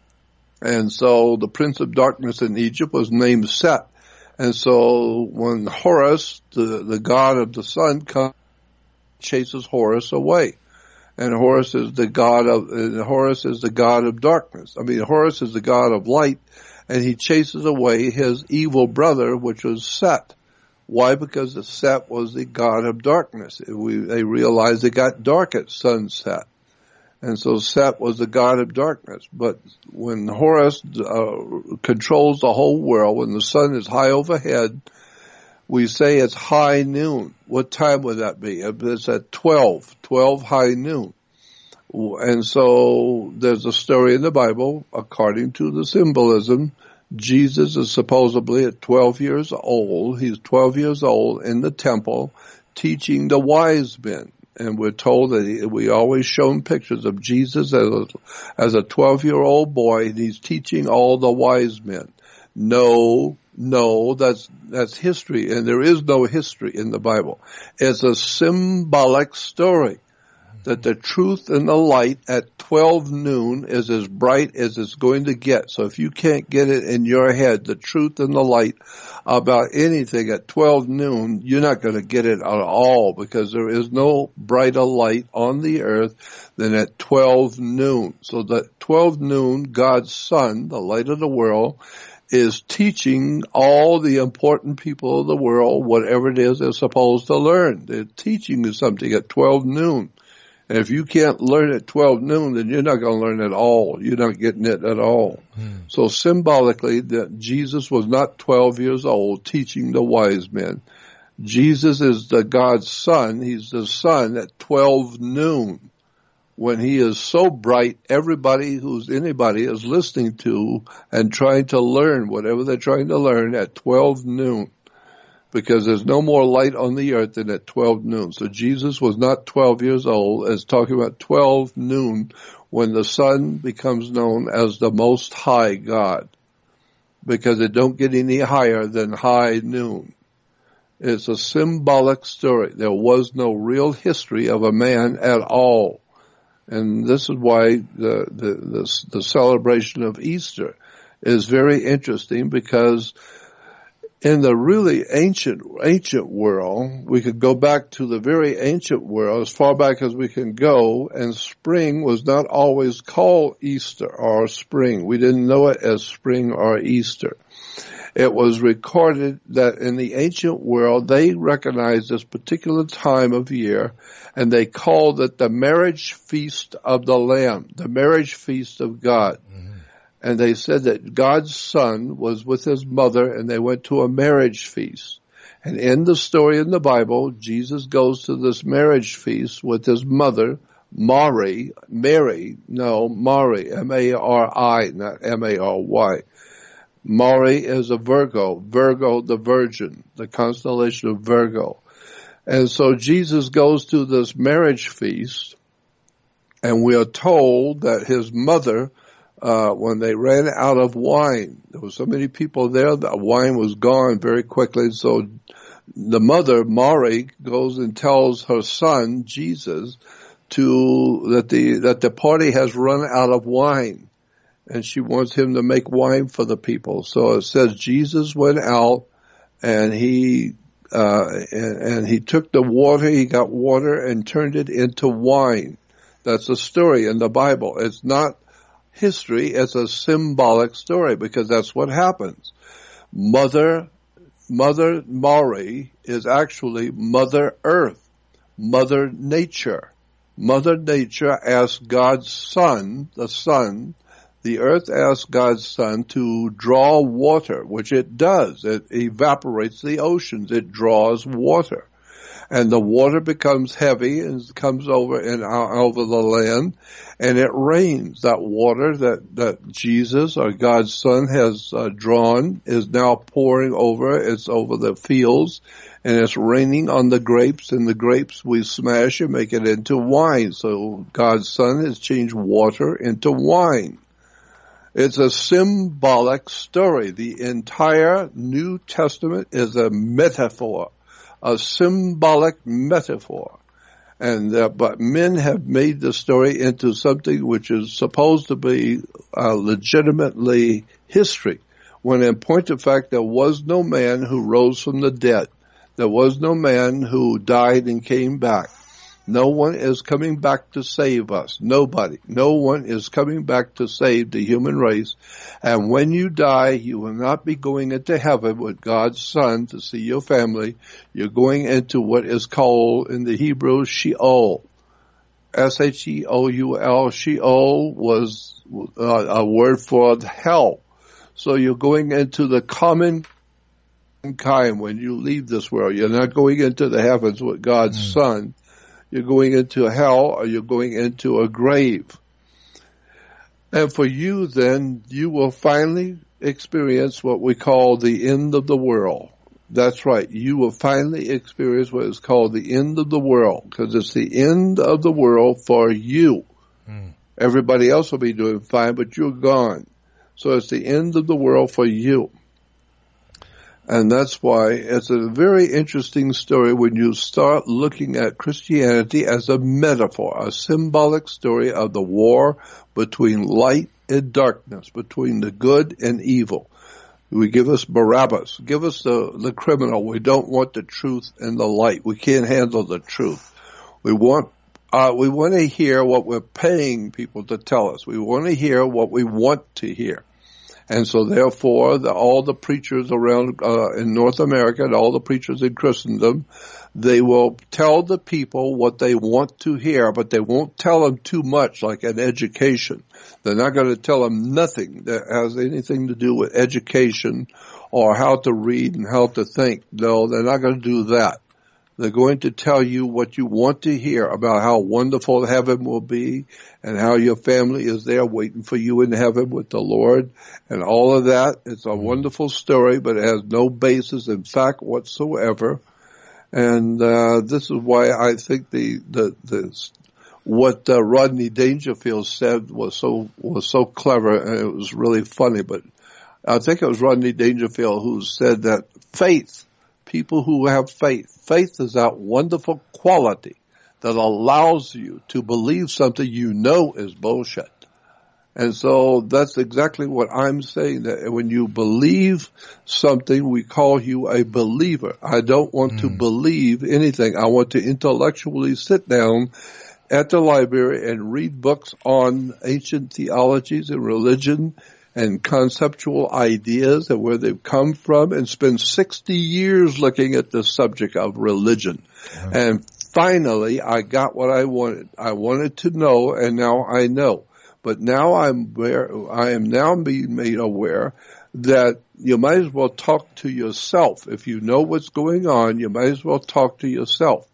Speaker 6: And so the prince of darkness in Egypt was named Set. And so when Horus, the, the god of the sun, comes, chases Horus away. And Horus is the god of, and Horus is the god of darkness. I mean, Horus is the god of light, and he chases away his evil brother, which was Set. Why? Because the Set was the god of darkness. We, they realized it got dark at sunset. And so Set was the god of darkness. But when Horus uh, controls the whole world, when the sun is high overhead, we say it's high noon. What time would that be? It's at twelve, twelve high noon. And so there's a story in the Bible, according to the symbolism, Jesus is supposedly at twelve years old. He's twelve years old in the temple teaching the wise men. And we're told that he, we always shown pictures of Jesus as a, as a twelve-year-old boy, and he's teaching all the wise men. No, no, that's, that's history, and there is no history in the Bible. It's a symbolic story that the truth and the light at twelve noon is as bright as it's going to get. So if you can't get it in your head, the truth and the light about anything at twelve noon, you're not going to get it at all, because there is no brighter light on the earth than at twelve noon. So that twelve noon, God's Son, the light of the world, is teaching all the important people of the world whatever it is they're supposed to learn. They're teaching you something at twelve noon. And if you can't learn at twelve noon, then you're not going to learn at all. You're not getting it at all. Hmm. So symbolically, that Jesus was not twelve years old teaching the wise men. Jesus is the God's Son. He's the Son at twelve noon. When he is so bright, everybody who's anybody is listening to and trying to learn whatever they're trying to learn at twelve noon. Because there's no more light on the earth than at twelve noon. So Jesus was not twelve years old. It's talking about twelve noon when the sun becomes known as the Most High God. Because it don't get any higher than high noon. It's a symbolic story. There was no real history of a man at all. And this is why the, the, the, the celebration of Easter is very interesting, because in the really ancient, ancient world, we could go back to the very ancient world, as far back as we can go, and spring was not always called Easter or spring. We didn't know it as spring or Easter. It was recorded that in the ancient world, they recognized this particular time of year, and they called it the marriage feast of the Lamb, the marriage feast of God. Mm-hmm. And they said that God's Son was with his mother, and they went to a marriage feast. And in the story in the Bible, Jesus goes to this marriage feast with his mother, Mari, Mary, no, Mari, M A R I, not M A R Y. Mari is a Virgo, Virgo the Virgin, the constellation of Virgo. And so Jesus goes to this marriage feast, and we are told that his mother, uh, when they ran out of wine, there were so many people there, the wine was gone very quickly, so the mother, Mary, goes and tells her son, Jesus, to, that the, that the party has run out of wine, and she wants him to make wine for the people. So it says Jesus went out, and he, Uh, and, and he took the water, he got water and turned it into wine. That's a story in the Bible. It's not history, it's a symbolic story because that's what happens. Mother, Mother Mari is actually Mother Earth, Mother Nature. Mother Nature asked God's Son, the Son, the earth asked God's Son to draw water, which it does. It evaporates the oceans. It draws water. And the water becomes heavy and comes over and over the land, and it rains. That water that, that Jesus, or God's Son, has uh, drawn is now pouring over. It's over the fields, and it's raining on the grapes, and the grapes we smash and make it into wine. So God's Son has changed water into wine. It's a symbolic story. The entire New Testament is a metaphor, a symbolic metaphor. And uh, but men have made the story into something which is supposed to be uh, legitimately history, when in point of fact there was no man who rose from the dead. There was no man who died and came back. No one is coming back to save us. Nobody. No one is coming back to save the human race. And when you die, you will not be going into heaven with God's Son to see your family. You're going into what is called in the Hebrew Sheol. S H E O U L. Sheol was uh, a word for hell. So you're going into the common kind when you leave this world. You're not going into the heavens with God's mm. Son. You're going into hell, or you're going into a grave. And for you, then, you will finally experience what we call the end of the world. That's right. You will finally experience what is called the end of the world, because it's the end of the world for you. Mm. Everybody else will be doing fine, but you're gone. So it's the end of the world for you. And that's why it's a very interesting story when you start looking at Christianity as a metaphor, a symbolic story of the war between light and darkness, between the good and evil. We give us Barabbas, give us the, the criminal. We don't want the truth and the light. We can't handle the truth. We want uh, we want to hear what we're paying people to tell us. We want to hear what we want to hear. And so therefore, the, all the preachers around uh, in North America and all the preachers in Christendom, they will tell the people what they want to hear, but they won't tell them too much, like an education. They're not going to tell them nothing that has anything to do with education or how to read and how to think. No, they're not going to do that. They're going to tell you what you want to hear about how wonderful heaven will be and how your family is there waiting for you in heaven with the Lord and all of that. It's a wonderful story, but it has no basis in fact whatsoever. And uh this is why I think the the, the what uh, Rodney Dangerfield said was so was so clever, and it was really funny. But I think it was Rodney Dangerfield who said that faith. People who have faith. Faith is that wonderful quality that allows you to believe something you know is bullshit. And so that's exactly what I'm saying, that when you believe something, we call you a believer. I don't want mm. to believe anything. I want to intellectually sit down at the library and read books on ancient theologies and religion and conceptual ideas and where they've come from, and spend sixty years looking at the subject of religion. Yeah. And finally, I got what I wanted. I wanted to know, and now I know. But now I'm aware, I am now being made aware that you might as well talk to yourself. If you know what's going on, you might as well talk to yourself.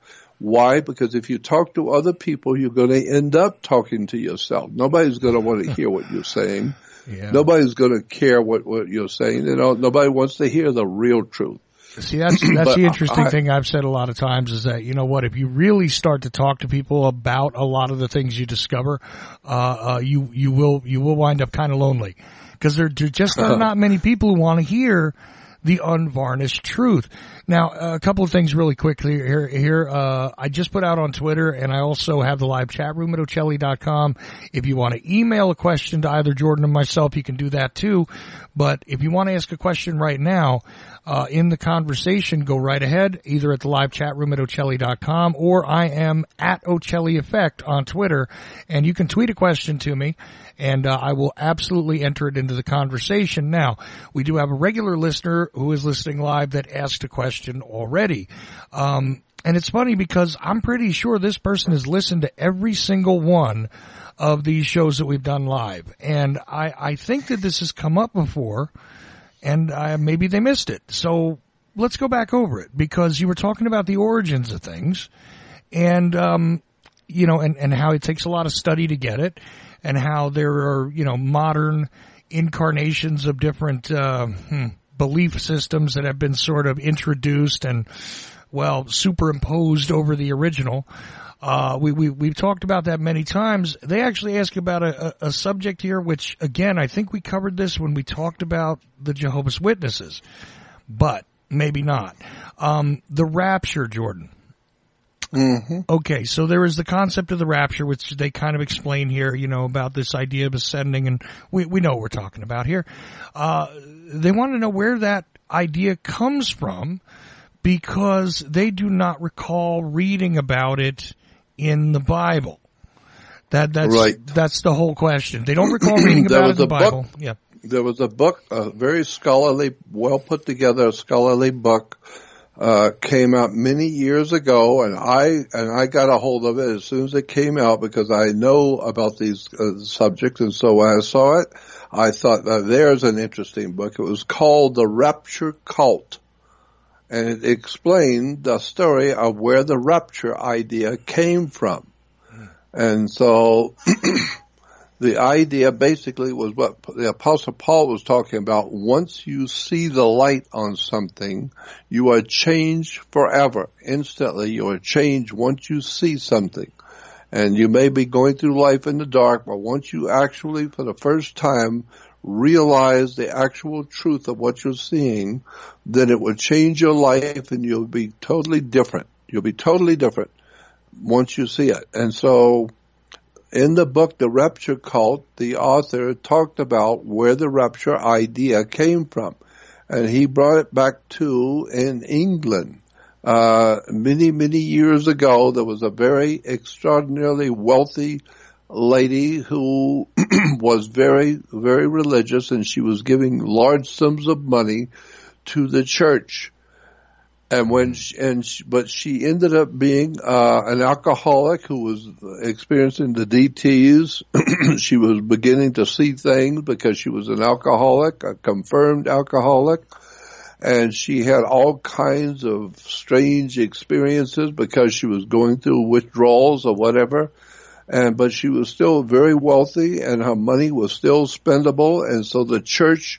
Speaker 6: Why? Because if you talk to other people, you're going to end up talking to yourself. Nobody's going to want to hear what you're saying. Yeah. Nobody's going to care what, what you're saying. You know, nobody wants to hear the real truth.
Speaker 5: See, that's that's the interesting I, thing I've said a lot of times is that, you know what, if you really start to talk to people about a lot of the things you discover, uh, uh you you will you will wind up kind of lonely, because there, there just are not many people who want to hear the unvarnished truth. Now, a couple of things really quickly here. Here, uh, I just put out on Twitter, and I also have the live chat room at Ochelli dot com. If you want to email a question to either Jordan or myself, you can do that too. But if you want to ask a question right now, uh, in the conversation, go right ahead, either at the live chat room at Ochelli dot com, or I am at Ochelli Effect on Twitter, and you can tweet a question to me, and uh, I will absolutely enter it into the conversation. Now, we do have a regular listener who is listening live that asked a question already. Um, and it's funny because I'm pretty sure this person has listened to every single one of these shows that we've done live. And I, I think that this has come up before, and uh, maybe they missed it. So let's go back over it, because you were talking about the origins of things, and, um, you know, and, and how it takes a lot of study to get it, and how there are, you know, modern incarnations of different, uh, hmm, belief systems that have been sort of introduced and, well, superimposed over the original. Uh, we, we, we've talked about that many times. They actually ask about a, a, a subject here, which, again, I think we covered this when we talked about the Jehovah's Witnesses, but maybe not. Um, the rapture, Jordan.
Speaker 6: Mm-hmm.
Speaker 5: Okay, so there is the concept of the rapture, which they kind of explain here, you know, about this idea of ascending, and we, we know what we're talking about here. Uh, they want to know where that idea comes from, because they do not recall reading about it in the Bible. That that's
Speaker 6: right.
Speaker 5: That's the whole question. They don't recall reading about it in the Bible.
Speaker 6: Book,
Speaker 5: yeah.
Speaker 6: There was a book, a very scholarly, well put together scholarly book, uh, came out many years ago, and I and I got a hold of it as soon as it came out, because I know about these uh, subjects, and so when I saw it, I thought, uh, there's an interesting book. It was called The Rapture Cult, and it explained the story of where the rapture idea came from. And so the idea basically was what the Apostle Paul was talking about. Once you see the light on something, you are changed forever. Instantly, you are changed once you see something. And you may be going through life in the dark, but once you actually, for the first time, realize the actual truth of what you're seeing, then it will change your life, and you'll be totally different. You'll be totally different once you see it. And so in the book, The Rapture Cult, the author talked about where the rapture idea came from. And he brought it back to in England. Uh, many, many years ago, there was a very extraordinarily wealthy lady who was very, very religious, and she was giving large sums of money to the church. And when she, and she, but she ended up being uh, an alcoholic who was experiencing the D Ts. She was beginning to see things because she was an alcoholic, a confirmed alcoholic. And she had all kinds of strange experiences because she was going through withdrawals or whatever. And, but she was still very wealthy, and her money was still spendable. And so the church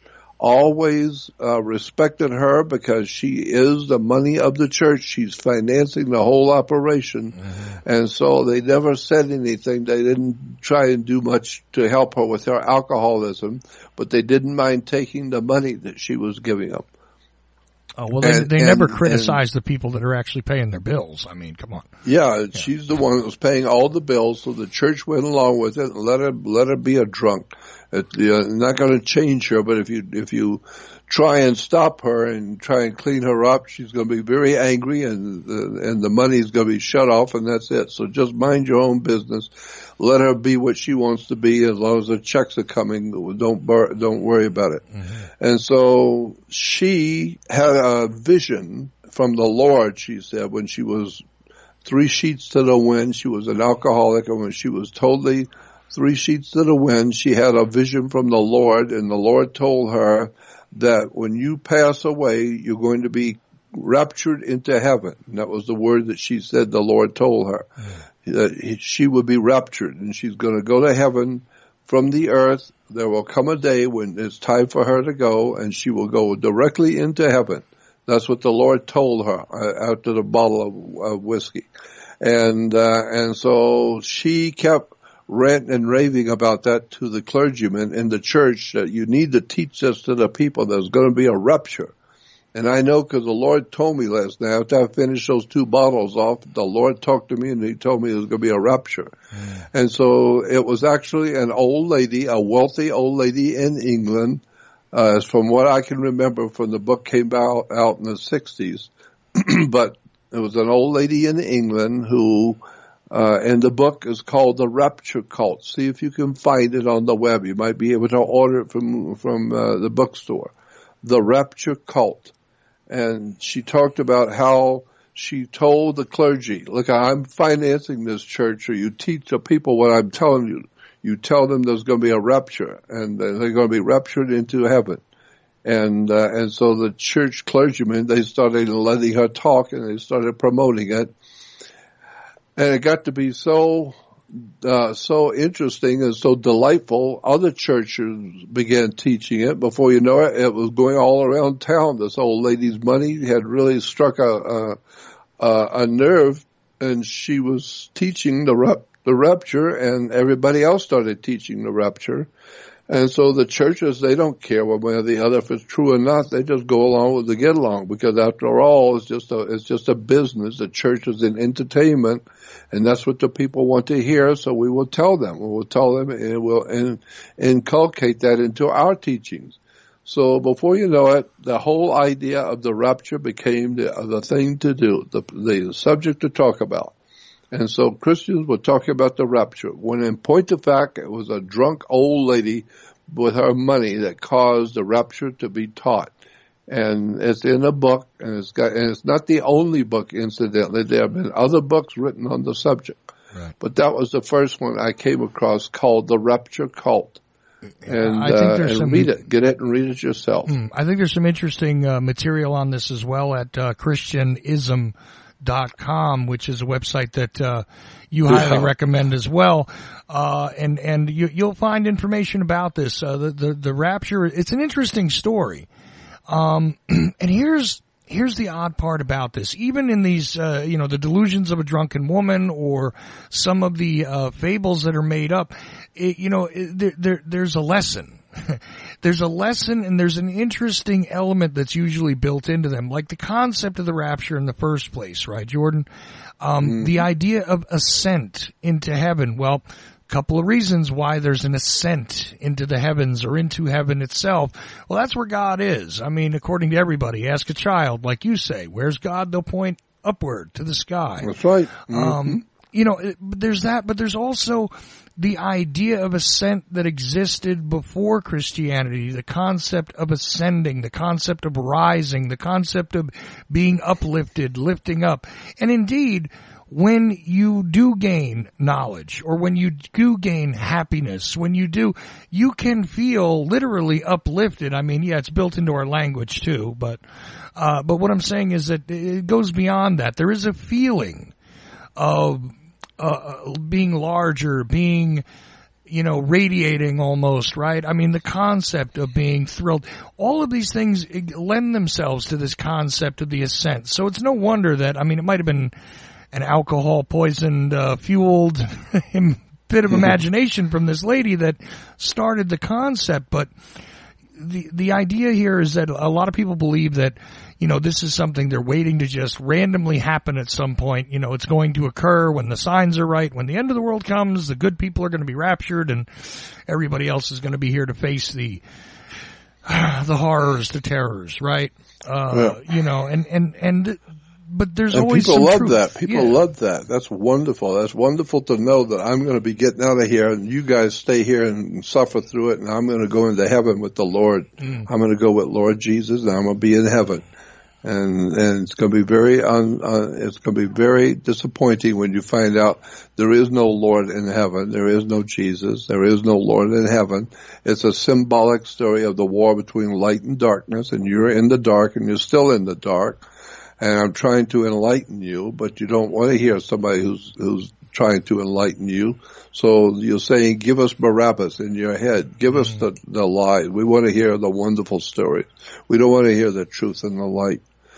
Speaker 6: always uh, respected her because she is the money of the church. She's financing the whole operation. Mm-hmm. And so they never said anything. They didn't try and do much to help her with her alcoholism, but they didn't mind taking the money that she was giving them.
Speaker 5: Oh, well, they, and, they never and, criticize and, the people that are actually paying their bills. I mean, come on.
Speaker 6: Yeah, yeah, she's the one that was paying all the bills, so the church went along with it and let her, let her be a drunk. It, uh, not going to change her, but if you, if you try and stop her and try and clean her up, she's going to be very angry, and, uh, and the money's going to be shut off, and that's it. So just mind your own business. Let her be what she wants to be, as long as the checks are coming. Don't bar, don't worry about it. Mm-hmm. And so she had a vision from the Lord, she said, when she was three sheets to the wind. She was an alcoholic, and when she was totally three sheets to the wind, she had a vision from the Lord, and the Lord told her that when you pass away, you're going to be raptured into heaven. And that was the word that she said the Lord told her. Mm. That she would be raptured, and she's going to go to heaven from the earth. There will come a day when it's time for her to go, and she will go directly into heaven. That's what the Lord told her uh, after the bottle of, of whiskey. And, uh, and so she kept ranting and raving about that to the clergyman in the church, that you need to teach this to the people. There's going to be a rapture. And I know because the Lord told me last night, after I finished those two bottles off, the Lord talked to me and he told me there was going to be a rapture. Mm. And so it was actually an old lady, a wealthy old lady in England, uh, from what I can remember from the book came out, out in the sixties. But it was an old lady in England who, uh, and the book is called The Rapture Cult. See if you can find it on the web. You might be able to order it from, from, uh, the bookstore. The Rapture Cult. And she talked about how she told the clergy, look, I'm financing this church, or you teach the people what I'm telling you. You tell them there's going to be a rapture, and they're going to be raptured into heaven. And, uh, and so the church clergymen, they started letting her talk, and they started promoting it. And it got to be so, uh, so interesting and so delightful. Other churches began teaching it. Before you know it, it was going all around town. This old lady's money had really struck a, a, a nerve, and she was teaching the rap, the rapture, and everybody else started teaching the rapture. And so the churches, they don't care one way or the other if it's true or not. They just go along with the get along, because after all, it's just a, it's just a business. The church is an entertainment, and that's what the people want to hear. So we will tell them, we will tell them, and we'll in, inculcate that into our teachings. So before you know it, the whole idea of the rapture became the, the thing to do, the, the subject to talk about. And so Christians were talking about the rapture, when in point of fact, it was a drunk old lady with her money that caused the rapture to be taught. And it's in a book, and it's got, and it's not the only book, incidentally. There have been other books written on the subject. Right. But that was the first one I came across, called The Rapture Cult. And,
Speaker 5: I think
Speaker 6: uh,
Speaker 5: there's
Speaker 6: and
Speaker 5: some,
Speaker 6: read it. Get it and read it yourself.
Speaker 5: I think there's some interesting uh, material on this as well at uh, Christianism dot com, which is a website that uh you yeah. highly recommend as well. Uh and and you you'll find information about this. Uh the the, the rapture, it's an interesting story. Um and here's here's the odd part about this. Even in these uh you know, the delusions of a drunken woman, or some of the uh fables that are made up, it, you know, it, there, there there's a lesson. There's a lesson, and there's an interesting element that's usually built into them, like the concept of the rapture in the first place, right, Jordan? Um, mm-hmm. The idea of ascent into heaven. Well, a couple of reasons why there's an ascent into the heavens, or into heaven itself. Well, that's where God is. I mean, according to everybody, ask a child, like you say, where's God? They'll point upward to the sky.
Speaker 6: That's right. Mm-hmm.
Speaker 5: Um, you know, it, there's that, but there's also the idea of ascent that existed before Christianity, the concept of ascending, the concept of rising, the concept of being uplifted, lifting up. And indeed, when you do gain knowledge, or when you do gain happiness, when you do, you can feel literally uplifted. I mean, yeah, it's built into our language too, but, uh, but what I'm saying is that it goes beyond that. There is a feeling of Uh, being larger, being, you know, radiating almost, right? I mean, the concept of being thrilled, all of these things lend themselves to this concept of the ascent. So it's no wonder that, I mean, it might have been an alcohol poisoned, uh, fueled bit of imagination from this lady that started the concept, but the, the idea here is that a lot of people believe that, you know, this is something they're waiting to just randomly happen at some point. You know, it's going to occur when the signs are right. When the end of the world comes, the good people are going to be raptured, and everybody else is going to be here to face the the horrors, the terrors, right? Uh, yeah. You know, and, and, and, but there's
Speaker 6: and
Speaker 5: always
Speaker 6: people
Speaker 5: some
Speaker 6: love
Speaker 5: truth.
Speaker 6: that. People
Speaker 5: yeah.
Speaker 6: love that. That's wonderful. That's wonderful to know that I'm going to be getting out of here, and you guys stay here and suffer through it, and I'm going to go into heaven with the Lord. Mm. I'm going to go with Lord Jesus, and I'm going to be in heaven. And, and it's going to be very, un, uh, it's going to be very disappointing when you find out there is no Lord in heaven. There is no Jesus. There is no Lord in heaven. It's a symbolic story of the war between light and darkness, and you're in the dark, and you're still in the dark. and I'm trying to enlighten you, but you don't want to hear somebody who's who's trying to enlighten you. So you're saying, give us Barabbas in your head. Give us the, the lie. We want to hear the wonderful story. We don't want to hear the truth and the light.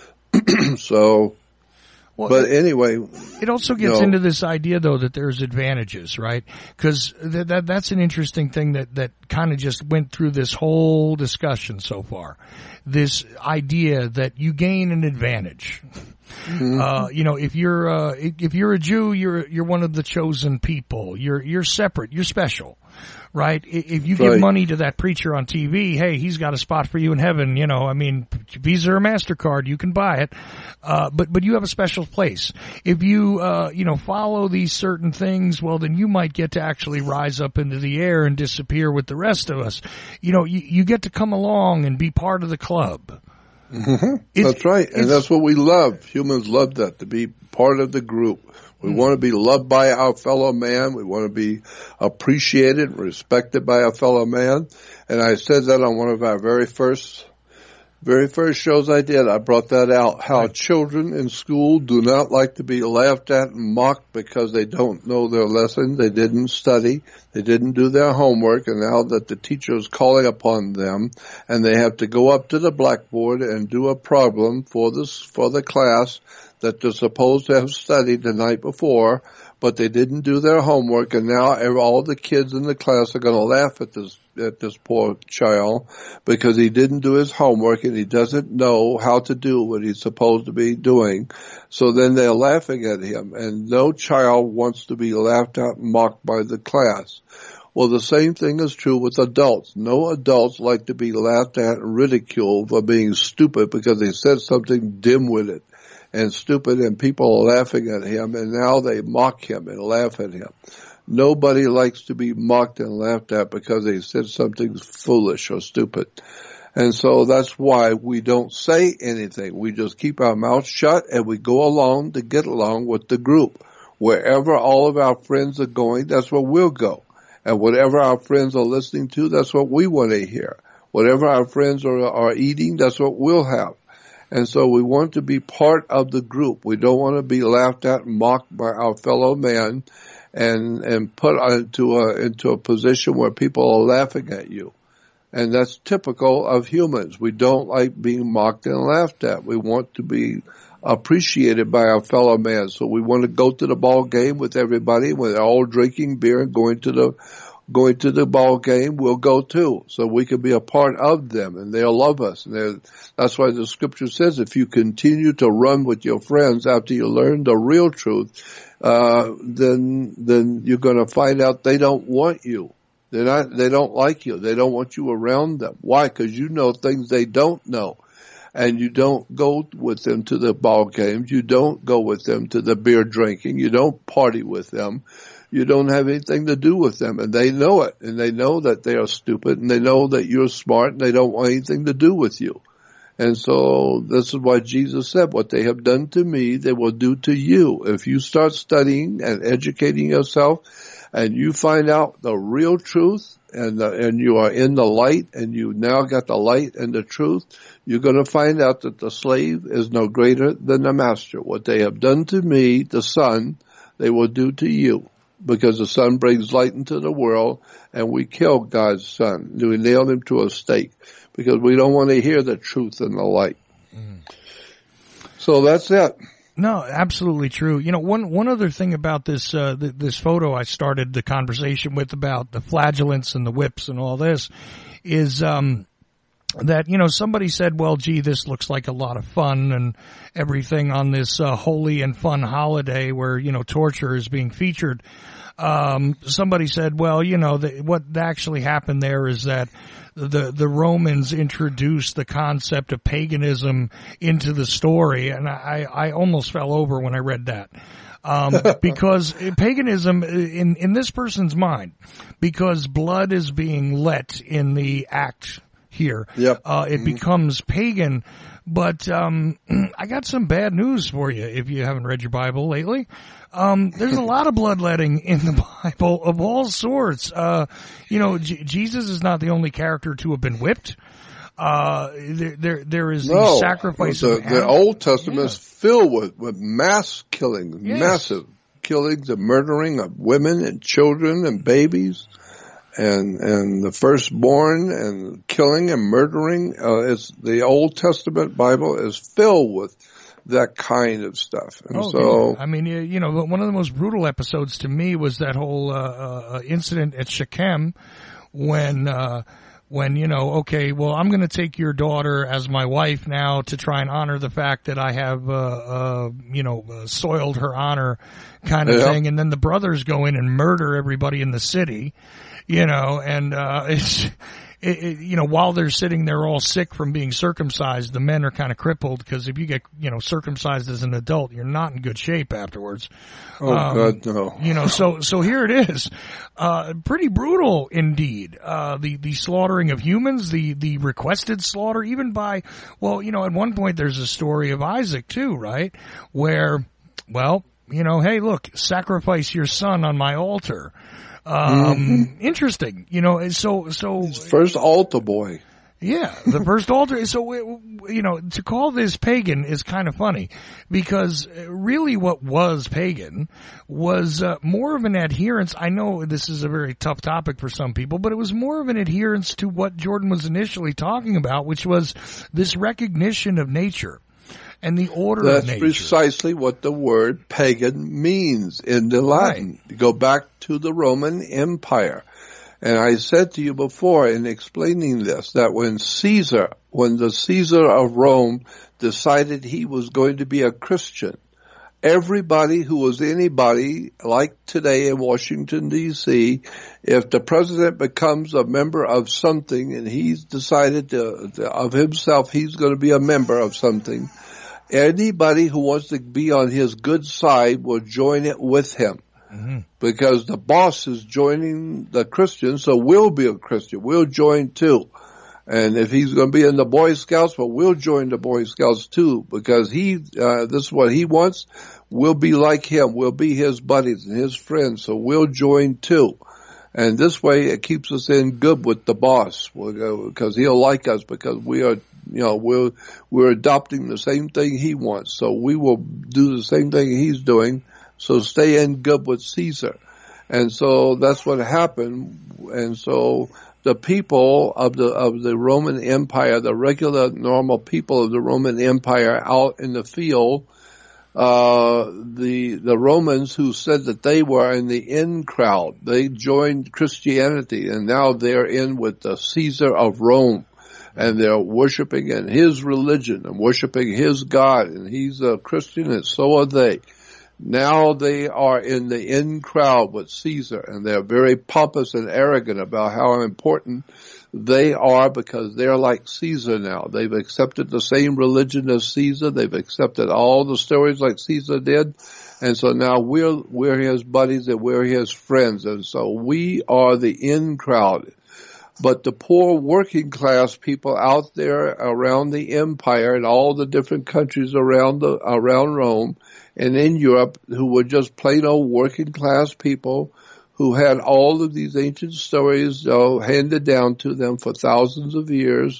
Speaker 6: so, well, but
Speaker 5: it,
Speaker 6: anyway.
Speaker 5: It also gets
Speaker 6: you know,
Speaker 5: into this idea, though, that there's advantages, right? Because th- that, that's an interesting thing that, that kind of just went through this whole discussion so far. This idea that you gain an advantage. Mm-hmm. Uh, you know, if you're, uh, if you're a Jew, you're, you're one of the chosen people. You're, you're separate. You're special, right? If you give
Speaker 6: right.
Speaker 5: money to that preacher on T V, hey, he's got a spot for you in heaven. You know, I mean, Visa or MasterCard, you can buy it. Uh, but, but you have a special place. If you, uh, you know, follow these certain things, well, then you might get to actually rise up into the air and disappear with the rest of us. You know, you, you get to come along and be part of the club.
Speaker 6: Mm-hmm. That's right. And that's what we love. Humans love that, to be part of the group. We mm-hmm. want to be loved by our fellow man. We want to be appreciated, respected by our fellow man. And I said that on one of our very first, very first shows I did. I brought that out, how right. children in school do not like to be laughed at and mocked because they don't know their lesson. They didn't study. They didn't do their homework. And now that the teacher is calling upon them and they have to go up to the blackboard and do a problem for this, for the class that they're supposed to have studied the night before, but they didn't do their homework, and now all the kids in the class are going to laugh at this at this poor child because he didn't do his homework and he doesn't know how to do what he's supposed to be doing. So then they're laughing at him, and no child wants to be laughed at and mocked by the class. Well, the same thing is true with adults. No adults like to be laughed at and ridiculed for being stupid because they said something dim-witted and stupid, and people are laughing at him, and now they mock him and laugh at him. Nobody likes to be mocked and laughed at because they said something foolish or stupid. And so that's why we don't say anything. We just keep our mouths shut and we go along to get along with the group. Wherever all of our friends are going, that's where we'll go. And whatever our friends are listening to, that's what we want to hear. Whatever our friends are, are eating, that's what we'll have. And so we want to be part of the group. We don't want to be laughed at and mocked by our fellow man and, and put into a, into a position where people are laughing at you. And that's typical of humans. We don't like being mocked and laughed at. We want to be appreciated by our fellow man. So we want to go to the ball game with everybody when they're all drinking beer and going to the going to the ball game. We'll go too, so we can be a part of them, and they'll love us. And that's why the scripture says, if you continue to run with your friends after you learn the real truth, uh, then then you're going to find out they don't want you. They're not. They don't like you. They don't want you around them. Why? Because you know things they don't know. And you don't go with them to the ball games. You don't go with them to the beer drinking. You don't party with them. You don't have anything to do with them. And they know it. And they know that they are stupid. And they know that you're smart. And they don't want anything to do with you. And so this is why Jesus said, what they have done to me, they will do to you. If you start studying and educating yourself and you find out the real truth, and uh, and you are in the light, and you now got the light and the truth, you're going to find out that the slave is no greater than the master. What they have done to me, the Son, they will do to you, because the Son brings light into the world, and we kill God's Son. We nail him to a stake because we don't want to hear the truth and the light. Mm. So that's it.
Speaker 5: No, absolutely true. You know, one one other thing about this uh, th- this photo I started the conversation with about the flagellants and the whips and all this is um that, you know, somebody said, well, gee, this looks like a lot of fun and everything on this uh, holy and fun holiday where, you know, torture is being featured. Um, somebody said, well, you know, the, what actually happened there is that the the Romans introduced the concept of paganism into the story, and I, I almost fell over when I read that. Um, because paganism, in, in this person's mind, because blood is being let in the act here,
Speaker 6: yep.
Speaker 5: uh, it
Speaker 6: mm-hmm. becomes
Speaker 5: pagan. But um, I got some bad news for you if you haven't read your Bible lately. Um, there's a lot of bloodletting in the Bible of all sorts. Uh, you know, J- Jesus is not the only character to have been whipped. Uh, there, there, there is
Speaker 6: no,
Speaker 5: the sacrifice
Speaker 6: the,
Speaker 5: of
Speaker 6: the Old Testament yeah. is filled with, with mass killings,
Speaker 5: yes.
Speaker 6: massive killings and murdering of women and children and babies. And and the firstborn and killing and murdering uh, is the Old Testament Bible is filled with that kind of stuff. And
Speaker 5: oh,
Speaker 6: so
Speaker 5: yeah. I mean, you know, one of the most brutal episodes to me was that whole uh, uh, incident at Shechem when uh, when you know, okay, well, I'm going to take your daughter as my wife now to try and honor the fact that I have uh, uh you know uh, soiled her honor, kind of
Speaker 6: yeah.
Speaker 5: thing, and then the brothers go in and murder everybody in the city. You know, and, uh, it's, it, it, you know, while they're sitting there all sick from being circumcised, the men are kind of crippled because if you get, you know, circumcised as an adult, you're not in good shape afterwards.
Speaker 6: Oh, um, God, no.
Speaker 5: You know, so, so here it is. Uh, pretty brutal indeed. Uh, the, the slaughtering of humans, the, the requested slaughter, even by, well, you know, at one point there's a story of Isaac too, right? Where, well, you know, hey, look, sacrifice your son on my altar. Um, mm-hmm. Interesting, you know, so, so.
Speaker 6: His first altar boy.
Speaker 5: Yeah, the first altar. So, you know, to call this pagan is kind of funny because really what was pagan was uh, more of an adherence. I know this is a very tough topic for some people, but it was more of an adherence to what Jordan was initially talking about, which was this recognition of nature. And the order
Speaker 6: That's
Speaker 5: of nature.
Speaker 6: precisely what the word pagan means in the Latin.
Speaker 5: Right.
Speaker 6: Go back to the Roman Empire. And I said to you before in explaining this, that when Caesar, when the Caesar of Rome decided he was going to be a Christian, everybody who was anybody, like today in Washington, D C, if the president becomes a member of something and he's decided to, to, of himself he's going to be a member of something, anybody who wants to be on his good side will join it with him. Mm-hmm. Because the boss is joining the Christian, so we'll be a Christian. We'll join too. And if he's going to be in the Boy Scouts, well, we'll join the Boy Scouts too. Because he, uh, this is what he wants. We'll be like him. We'll be his buddies and his friends. So we'll join too. And this way it keeps us in good with the boss. Because he'll like us because we are, you know, we're, we're adopting the same thing he wants. So we will do the same thing he's doing. So stay in good with Caesar. And so that's what happened. And so the people of the, of the Roman Empire, the regular normal people of the Roman Empire out in the field, uh, the, the Romans who said that they were in the in crowd, they joined Christianity and now they're in with the Caesar of Rome. And they're worshiping in his religion and worshiping his God. And he's a Christian and so are they. Now they are in the in crowd with Caesar, and they're very pompous and arrogant about how important they are because they're like Caesar now. They've accepted the same religion as Caesar. They've accepted all the stories like Caesar did. And so now we're, we're his buddies and we're his friends. And so we are the in crowd. But the poor working class people out there around the empire and all the different countries around the, around Rome, and in Europe, who were just plain old working class people who had all of these ancient stories uh, handed down to them for thousands of years,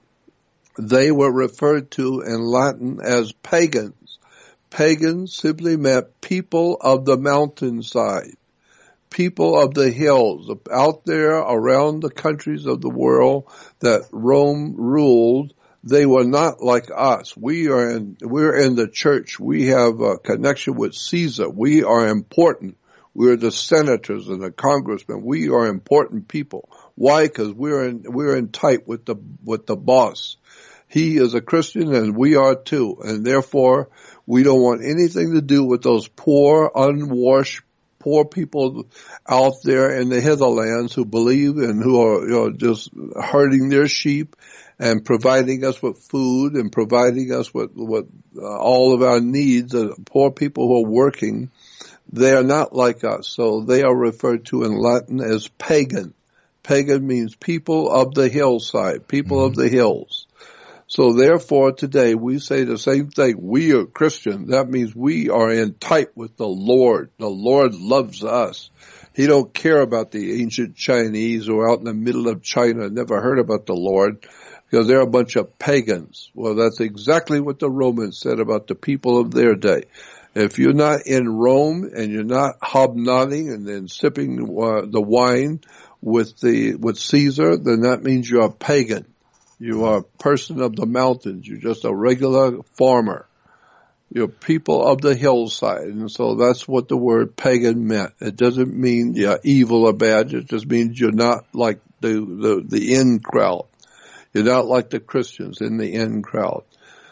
Speaker 6: they were referred to in Latin as pagans. Pagans simply meant people of the mountainside, people of the hills, out there around the countries of the world that Rome ruled. They were not like us. We are in, we're in the church. We have a connection with Caesar. We are important. We're the senators and the congressmen. We are important people. Why? Because we're in, we're in tight with the, with the boss. He is a Christian and we are too. And therefore, we don't want anything to do with those poor, unwashed, poor people out there in the hitherlands who believe and who are, you know, just herding their sheep and providing us with food and providing us with, with uh, all of our needs. Uh, poor people who are working, they are not like us. So they are referred to in Latin as pagan. Pagan means people of the hillside, people mm-hmm. of the hills. So therefore today we say the same thing. We are Christian. That means we are in tight with the Lord. The Lord loves us. He don't care about the ancient Chinese who are out in the middle of China, never heard about the Lord. because they're a bunch of pagans. Well, that's exactly what the Romans said about the people of their day. If you're not in Rome and you're not hobnobbing and then sipping uh, the wine with the with Caesar, then that means you're a pagan. You are a person of the mountains. You're just a regular farmer. You're people of the hillside. And so that's what the word pagan meant. It doesn't mean you're evil or bad. It just means you're not like the, the, the in crowd. You're not like the Christians in the in crowd.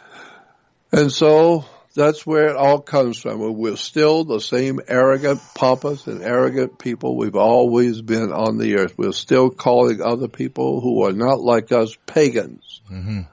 Speaker 6: And so that's where it all comes from. We're still the same arrogant, pompous, and arrogant people we've always been on the earth. We're still calling other people who are not like us pagans. Mm-hmm.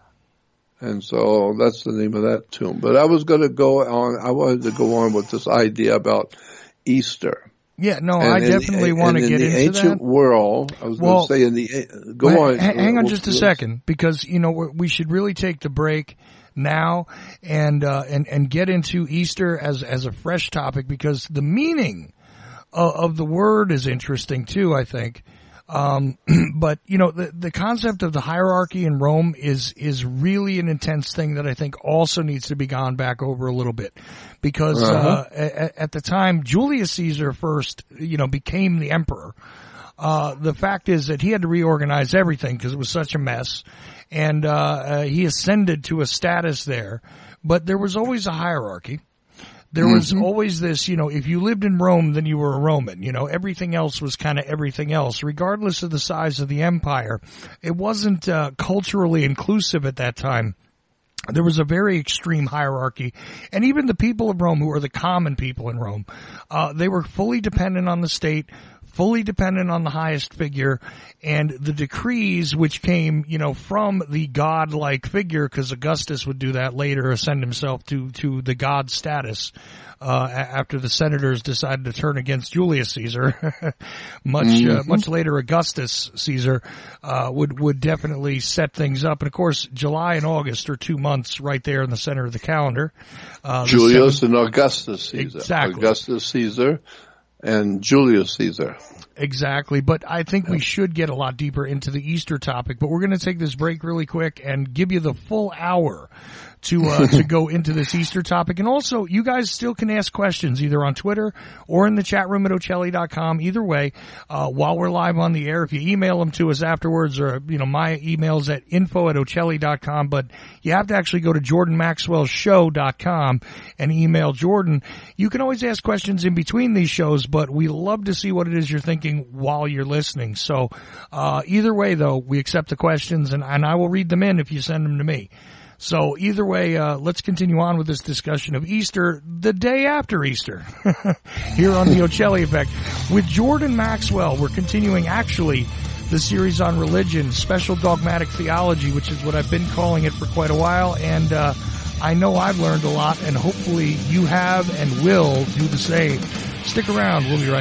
Speaker 6: And so that's the name of that tune. But I was going to go on, I wanted to go on with this idea about Easter.
Speaker 5: Yeah, no,
Speaker 6: and
Speaker 5: I definitely
Speaker 6: the,
Speaker 5: want to get into that.
Speaker 6: In the ancient world, I was
Speaker 5: well,
Speaker 6: going to say in the, go
Speaker 5: hang,
Speaker 6: on.
Speaker 5: Hang on just a second, because, you know, we should really take the break now and, uh, and, and get into Easter as, as a fresh topic, because the meaning of, of the word is interesting too, I think. Um, but, you know, the, the concept of the hierarchy in Rome is, is really an intense thing that I think also needs to be gone back over a little bit, because, uh-huh. uh, at, at the time Julius Caesar first, you know, became the emperor. Uh, the fact is that he had to reorganize everything because it was such a mess. And, uh, uh, he ascended to a status there, but there was always a hierarchy. There was mm-hmm. always this, you know, if you lived in Rome, then you were a Roman. You know, everything else was kind of everything else, regardless of the size of the empire. It wasn't uh, culturally inclusive at that time. There was a very extreme hierarchy. And even the people of Rome, who are the common people in Rome, uh, they were fully dependent on the state, fully dependent on the highest figure, and the decrees which came, you know, from the godlike figure, because Augustus would do that later, ascend himself to, to the god status, uh, after the senators decided to turn against Julius Caesar. much, mm-hmm. uh, much later, Augustus Caesar, uh, would, would definitely set things up. And of course, July and August are two months right there in the center of the calendar. Uh,
Speaker 6: Julius and Augustus Caesar.
Speaker 5: Exactly.
Speaker 6: Augustus Caesar and Julius Caesar.
Speaker 5: Exactly. But I think we should get a lot deeper into the Easter topic, but we're going to take this break really quick and give you the full hour to uh, to go into this Easter topic. And also, you guys still can ask questions either on Twitter or in the chat room at Ochelli dot com. Either way, uh, while we're live on the air, if you email them to us afterwards, or, you know, my email's at info at Ochelli dot com, but you have to actually go to Jordan Maxwell Show dot com and email Jordan. You can always ask questions in between these shows, but we love to see what it is you're thinking while you're listening. So, uh, either way though, we accept the questions, and, and I will read them in if you send them to me. So either way, uh, let's continue on with this discussion of Easter the day after Easter here on the Ochelli Effect. With Jordan Maxwell, we're continuing actually the series on religion, special dogmatic theology, which is what I've been calling it for quite a while. And, uh, I know I've learned a lot, and hopefully you have and will do the same. Stick around. We'll be right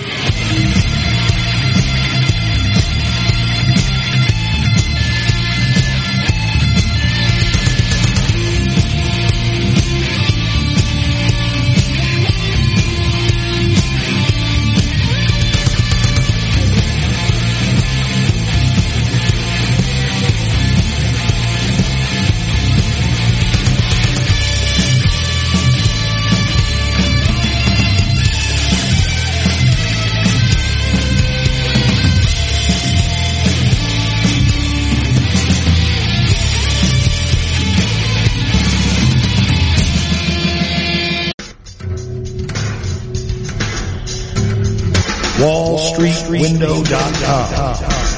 Speaker 5: back.
Speaker 7: Wall Street Window dot com.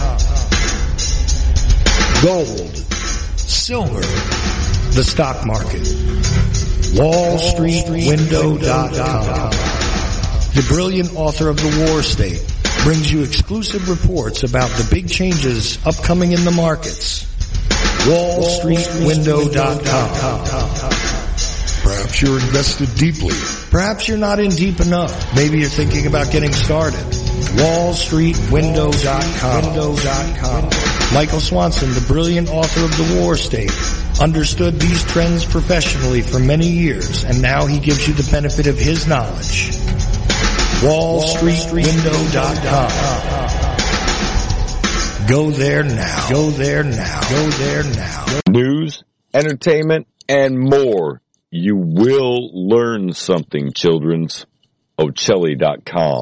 Speaker 7: Gold, silver, the stock market. Wall Street Window dot com. The brilliant author of The War State brings you exclusive reports about the big changes upcoming in the markets. Wall Street Window dot com. Perhaps you're invested deeply. Perhaps you're not in deep enough. Maybe you're thinking about getting started. Wall Street Window dot com. Michael Swanson, the brilliant author of The War State, understood these trends professionally for many years, and now he gives you the benefit of his knowledge. Wall Street Window dot com. Go there now. Go there now. Go there now.
Speaker 8: News, entertainment, and more. You will learn something, children's. Ochelli dot com.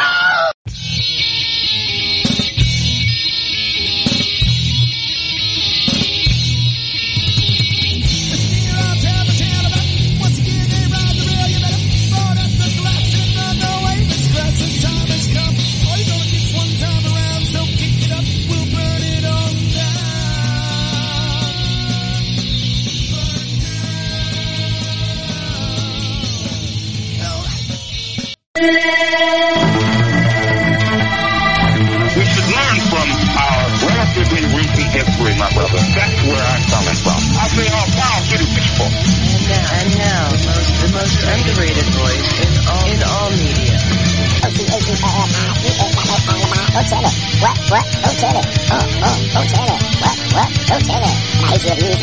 Speaker 3: We should learn from our relatively recent history, my brother. That's where I'm coming from. I say, oh, wow, get it, people.
Speaker 1: And now, and now most, the most underrated voice in all, in all media.
Speaker 9: What, what, Ochelli? Oh, oh, Ochelli. What, what, Ochelli? Nice review,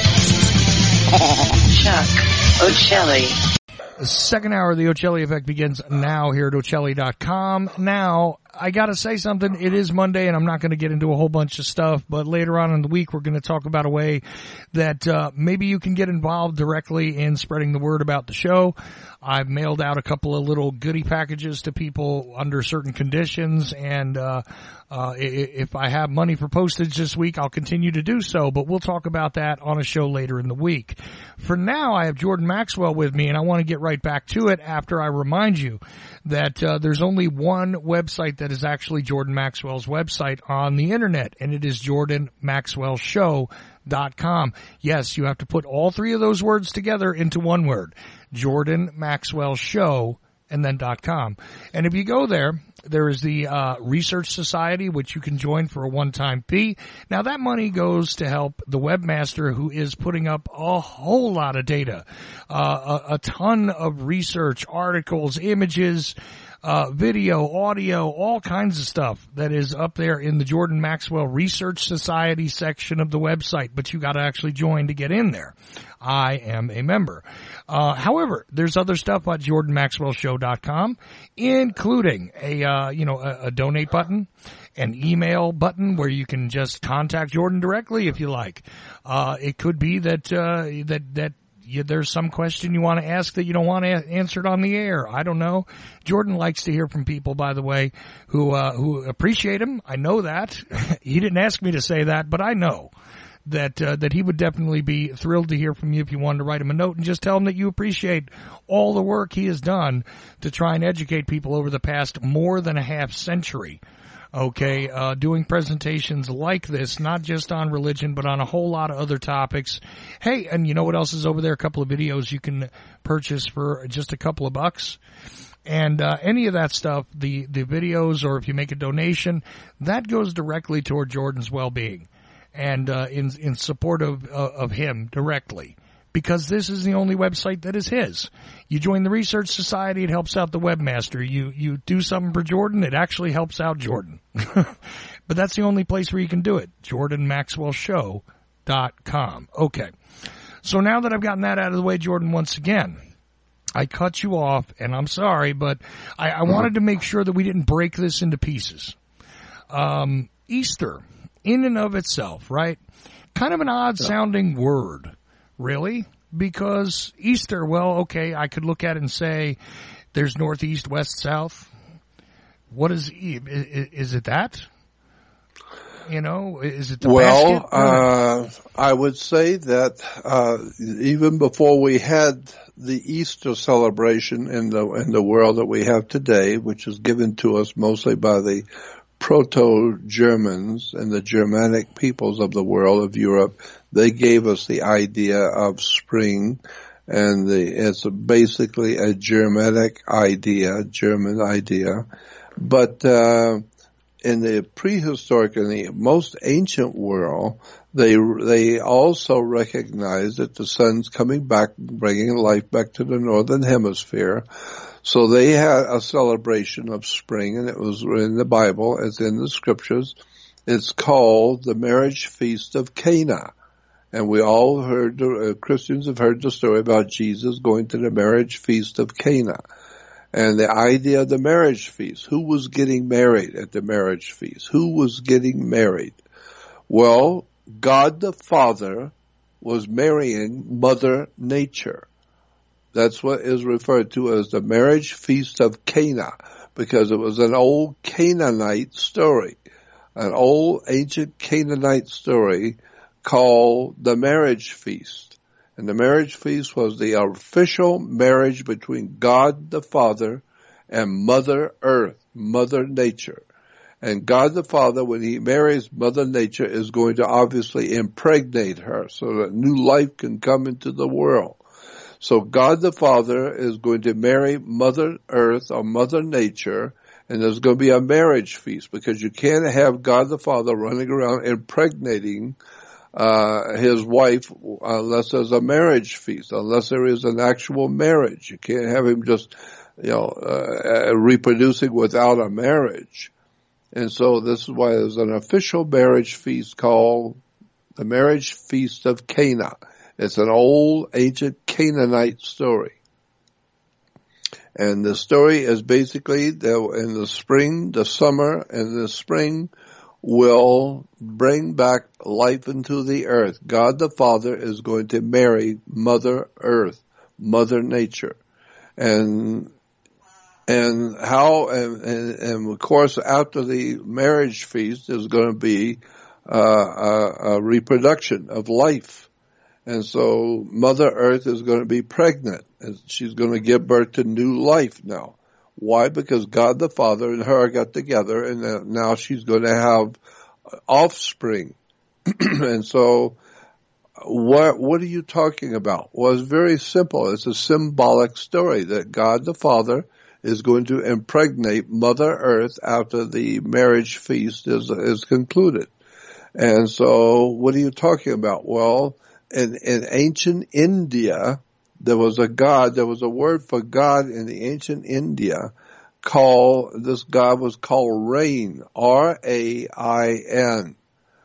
Speaker 9: this.
Speaker 1: Chuck Ochelli.
Speaker 5: The second hour of the Ochelli Effect begins now here at Ochelli dot com. Now, I gotta say something. It is Monday and I'm not gonna get into a whole bunch of stuff, but later on in the week we're gonna talk about a way that, uh, maybe you can get involved directly in spreading the word about the show. I've mailed out a couple of little goodie packages to people under certain conditions, and, uh, uh, if I have money for postage this week, I'll continue to do so, but we'll talk about that on a show later in the week. For now, I have Jordan Maxwell with me, and I want to get right back to it after I remind you that, uh, there's only one website that is actually Jordan Maxwell's website on the internet, and it is jordan maxwell show dot com. Yes, you have to put all three of those words together into one word. Jordan Maxwell Show and then .com. And if you go there, there is the uh Research Society, which you can join for a one-time fee. Now that money goes to help the webmaster who is putting up a whole lot of data, uh, a, a ton of research, articles, images, uh video, audio, all kinds of stuff that is up there in the Jordan Maxwell Research Society section of the website, but you got to actually join to get in there. I am a member. Uh, however, there's other stuff at jordan maxwell show dot com, including a, uh, you know, a, a donate button, an email button where you can just contact Jordan directly if you like. Uh, it could be that, uh, that, that, You, there's some question you want to ask that you don't want a- answered on the air. I don't know. Jordan likes to hear from people, by the way, who uh, who appreciate him. I know that. He didn't ask me to say that, but I know that uh, that he would definitely be thrilled to hear from you if you wanted to write him a note and just tell him that you appreciate all the work he has done to try and educate people over the past more than a half century. Okay, uh, doing presentations like this, not just on religion, but on a whole lot of other topics. Hey, and you know what else is over there? A couple of videos you can purchase for just a couple of bucks. And, uh, any of that stuff, the, the videos, or if you make a donation, that goes directly toward Jordan's well-being and, uh, in, in support of, uh, of him directly. Because this is the only website that is his. You join the Research Society, it helps out the webmaster. You, you do something for Jordan, it actually helps out Jordan. But that's the only place where you can do it. jordan maxwell show dot com. Okay. So now that I've gotten that out of the way, Jordan, once again, I cut you off, and I'm sorry, but I, I wanted to make sure that we didn't break this into pieces. Um, Easter, in and of itself, right? Kind of an odd sounding word. Really? Because Easter, well, okay, I could look at it and say there's northeast, west, south. What is, is it that? You know, is it the
Speaker 6: well,
Speaker 5: basket?
Speaker 6: Uh, I would say that, uh, even before we had the Easter celebration in the, in the world that we have today, which is given to us mostly by the Proto-Germans and the Germanic peoples of the world of Europe, they gave us the idea of spring, and the, it's basically a Germanic idea, German idea. But, uh, in the prehistoric and the most ancient world, they, they also recognized that the sun's coming back, bringing life back to the northern hemisphere. So they had a celebration of spring, and it was in the Bible, it's in the scriptures. It's called the marriage feast of Cana. And we all heard, uh, Christians have heard the story about Jesus going to the marriage feast of Cana. And the idea of the marriage feast, who was getting married at the marriage feast? Who was getting married? Well, God the Father was marrying Mother Nature. That's what is referred to as the marriage feast of Cana, because it was an old Canaanite story, an old ancient Canaanite story called the marriage feast. And the marriage feast was the official marriage between God the Father and Mother Earth, Mother Nature. And God the Father, when he marries Mother Nature, is going to obviously impregnate her so that new life can come into the world. So God the Father is going to marry Mother Earth or Mother Nature, and there's going to be a marriage feast, because you can't have God the Father running around impregnating uh his wife unless there's a marriage feast, unless there is an actual marriage. You can't have him just, you know, uh, reproducing without a marriage. And so this is why there's an official marriage feast called the Marriage Feast of Cana. It's an old ancient Canaanite story. And the story is basically that in the spring, the summer and the spring will bring back life into the earth. God the Father is going to marry Mother Earth, Mother Nature. And And how, and, and, and of course, after the marriage feast is going to be uh, a, a reproduction of life. And so Mother Earth is going to be pregnant, and she's going to give birth to new life now. Why? Because God the Father and her got together, and now she's going to have offspring. And so what what are you talking about? Well, it's very simple. It's a symbolic story that God the Father is going to impregnate Mother Earth after the marriage feast is is concluded. And so what are you talking about? Well, in, in ancient India, there was a god, there was a word for God in the ancient India called, this god was called Rain, R A I N.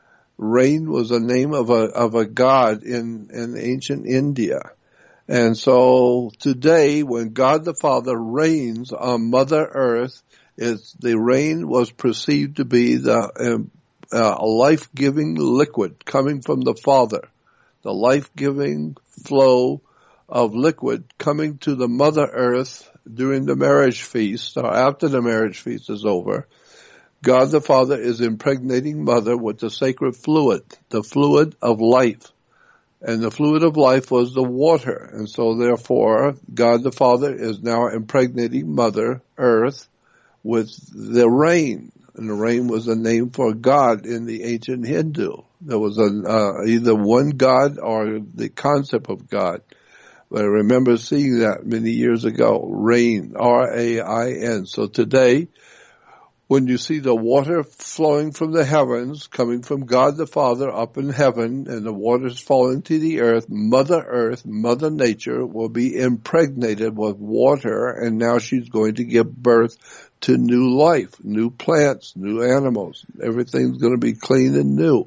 Speaker 6: Rain was the name of a, of a god in, in ancient India. And so today, when God the Father rains on Mother Earth, it's, the rain was perceived to be the um, uh, life-giving liquid coming from the Father, the life-giving flow of liquid coming to the Mother Earth during the marriage feast, or after the marriage feast is over. God the Father is impregnating Mother with the sacred fluid, the fluid of life. And the fluid of life was the water. And so therefore, God the Father is now impregnating Mother Earth with the rain. And the rain was a name for God in the ancient Hindu. There was a, uh, either one God or the concept of God. But I remember seeing that many years ago. Rain, R A I N. So today, when you see the water flowing from the heavens, coming from God the Father up in heaven, and the waters falling to the earth, Mother Earth, Mother Nature will be impregnated with water, and now she's going to give birth to new life, new plants, new animals. Everything's going to be clean and new.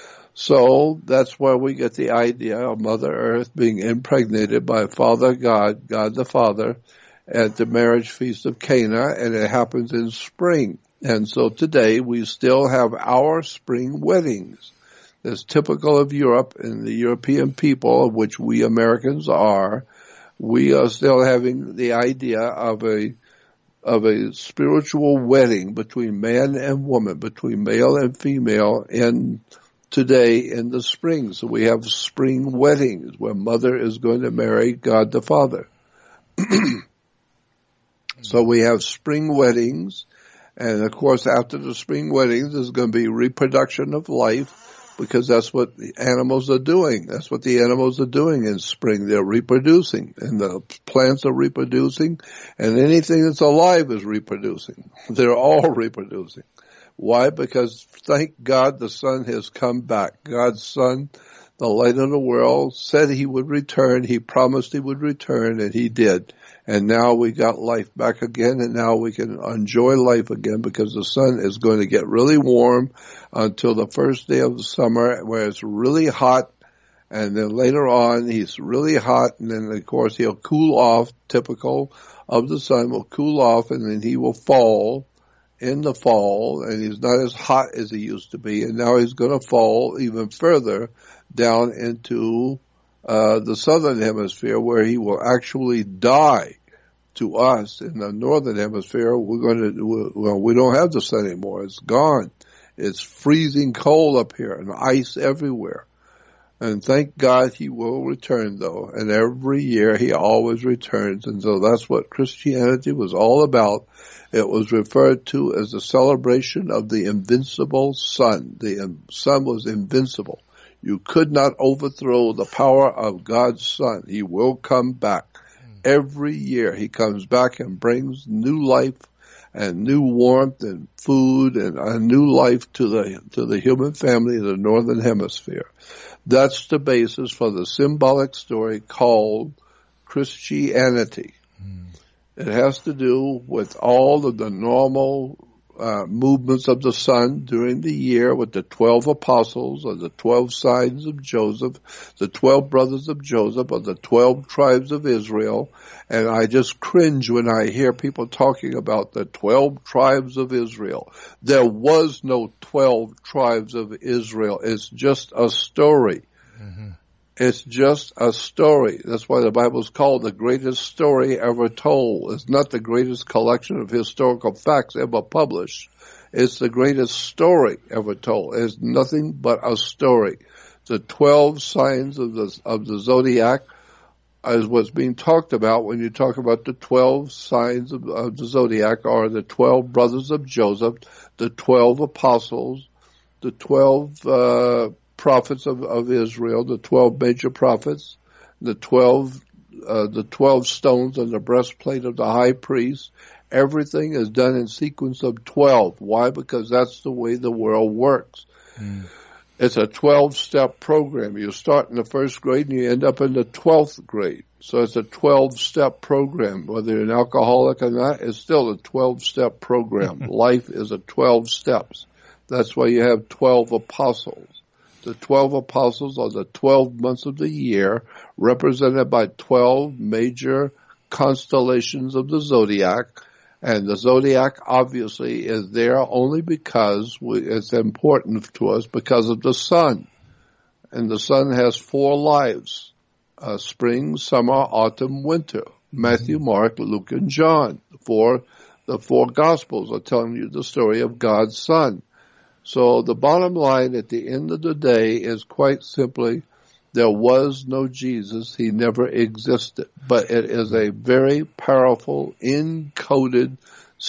Speaker 6: So that's where we get the idea of Mother Earth being impregnated by Father God, God the Father, at the marriage feast of Cana, and it happens in spring. And so today we still have our spring weddings. That's typical of Europe and the European people, of which we Americans are. We are still having the idea of a of a spiritual wedding between man and woman, between male and female, in today in the spring. So we have spring weddings where Mother is going to marry God the Father. So we have spring weddings. And of course, after the spring weddings, there's going to be reproduction of life, because that's what the animals are doing. That's what the animals are doing in spring. They're reproducing, and the plants are reproducing, and anything that's alive is reproducing. They're all reproducing. Why? Because thank God the Son has come back. God's Son, the light of the world, said he would return. He promised he would return, and he did. And now we got life back again, and now we can enjoy life again, because the sun is going to get really warm until the first day of the summer, where it's really hot, And then later on, he's really hot, and then, of course, he'll cool off, typical of the sun, will cool off, and then he will fall in the fall, and he's not as hot as he used to be, and now he's going to fall even further down into uh the southern hemisphere, where he will actually die. To us in the northern hemisphere, we're going to, well, we don't have the sun anymore. It's gone. It's freezing cold up here and ice everywhere. And thank God he will return, though. And every year he always returns. And so that's what Christianity was all about. It was referred to as the celebration of the invincible sun. The sun was invincible. You could not overthrow the power of God's Son. He will come back. Every year he comes back and brings new life and new warmth and food and a new life to the to the human family in the northern hemisphere. That's the basis for the symbolic story called Christianity. Mm. It has to do with all of the normal uh, movements of the sun during the year, with the twelve apostles or the twelve signs of Joseph, the twelve brothers of Joseph, or the twelve tribes of Israel. And I just cringe when I hear people talking about the twelve tribes of Israel. There was no twelve tribes of Israel. It's just a story. Mm-hmm. It's just a story. That's why the Bible is called the greatest story ever told. It's not the greatest collection of historical facts ever published. It's the greatest story ever told. It's nothing but a story. The twelve signs of the of the zodiac is what's being talked about when you talk about the twelve signs of, of the zodiac, or the twelve brothers of Joseph, the twelve apostles, the twelve uh prophets of, of Israel, the twelve major prophets, the twelve, uh, the twelve stones on the breastplate of the high priest. Everything is done in sequence of twelve. Why? Because that's the way the world works. Mm. It's a twelve-step program. You start in the first grade and you end up in the twelfth grade. So it's a twelve-step program. Whether you're an alcoholic or not, it's still a twelve-step program. Life is a twelve steps. That's why you have twelve apostles. The twelve apostles are the twelve months of the year, represented by twelve major constellations of the zodiac. And the zodiac obviously is there only because we, it's important to us because of the sun. And the sun has four lives: uh, spring, summer, autumn, winter. Matthew, Mark, Luke, and John. Four, the four Gospels are telling you the story of God's Son. So the bottom line at the end of the day is quite simply, there was no Jesus. He never existed. But it is a very powerful, encoded,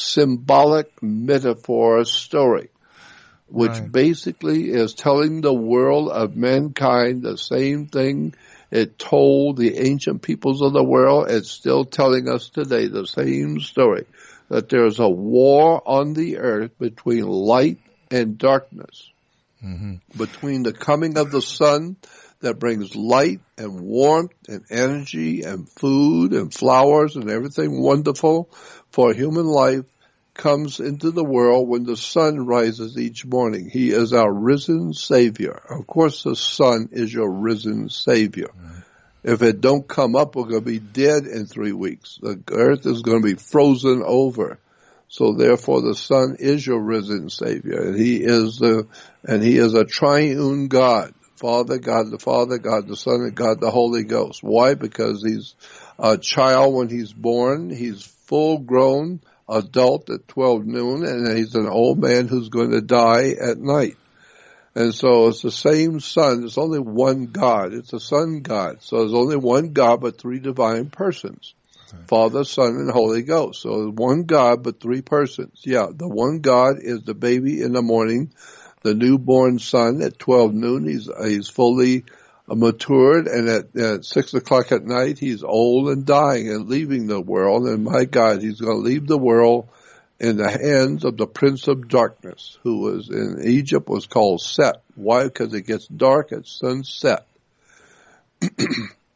Speaker 6: symbolic metaphor story, which right. basically is telling the world of mankind the same thing it told the ancient peoples of the world. It's still telling us today the same story, that there's a war on the earth between light and darkness, mm-hmm. between the coming of the sun that brings light and warmth and energy and food and flowers and everything wonderful for human life comes into the world when the sun rises each morning. He is our risen Savior. Of course, the sun is your risen Savior. Mm-hmm. If it don't come up, we're going to be dead in three weeks. The earth is going to be frozen over. So therefore the Son is your risen Savior, and He is the, and He is a triune God. Father, God the Father, God the Son, and God the Holy Ghost. Why? Because He's a child when He's born. He's full grown adult at twelve noon, and He's an old man who's going to die at night. And so it's the same Son. There's only one God. It's a Son God. So there's only one God, but three divine persons. Father, Son, and Holy Ghost. So one God, but three persons. Yeah, the one God is the baby in the morning, the newborn son at twelve noon. He's he's fully matured, and at, at six o'clock at night, he's old and dying and leaving the world. And my God, he's going to leave the world in the hands of the Prince of Darkness, who was in Egypt, was called Set. Why? Because it gets dark at sunset.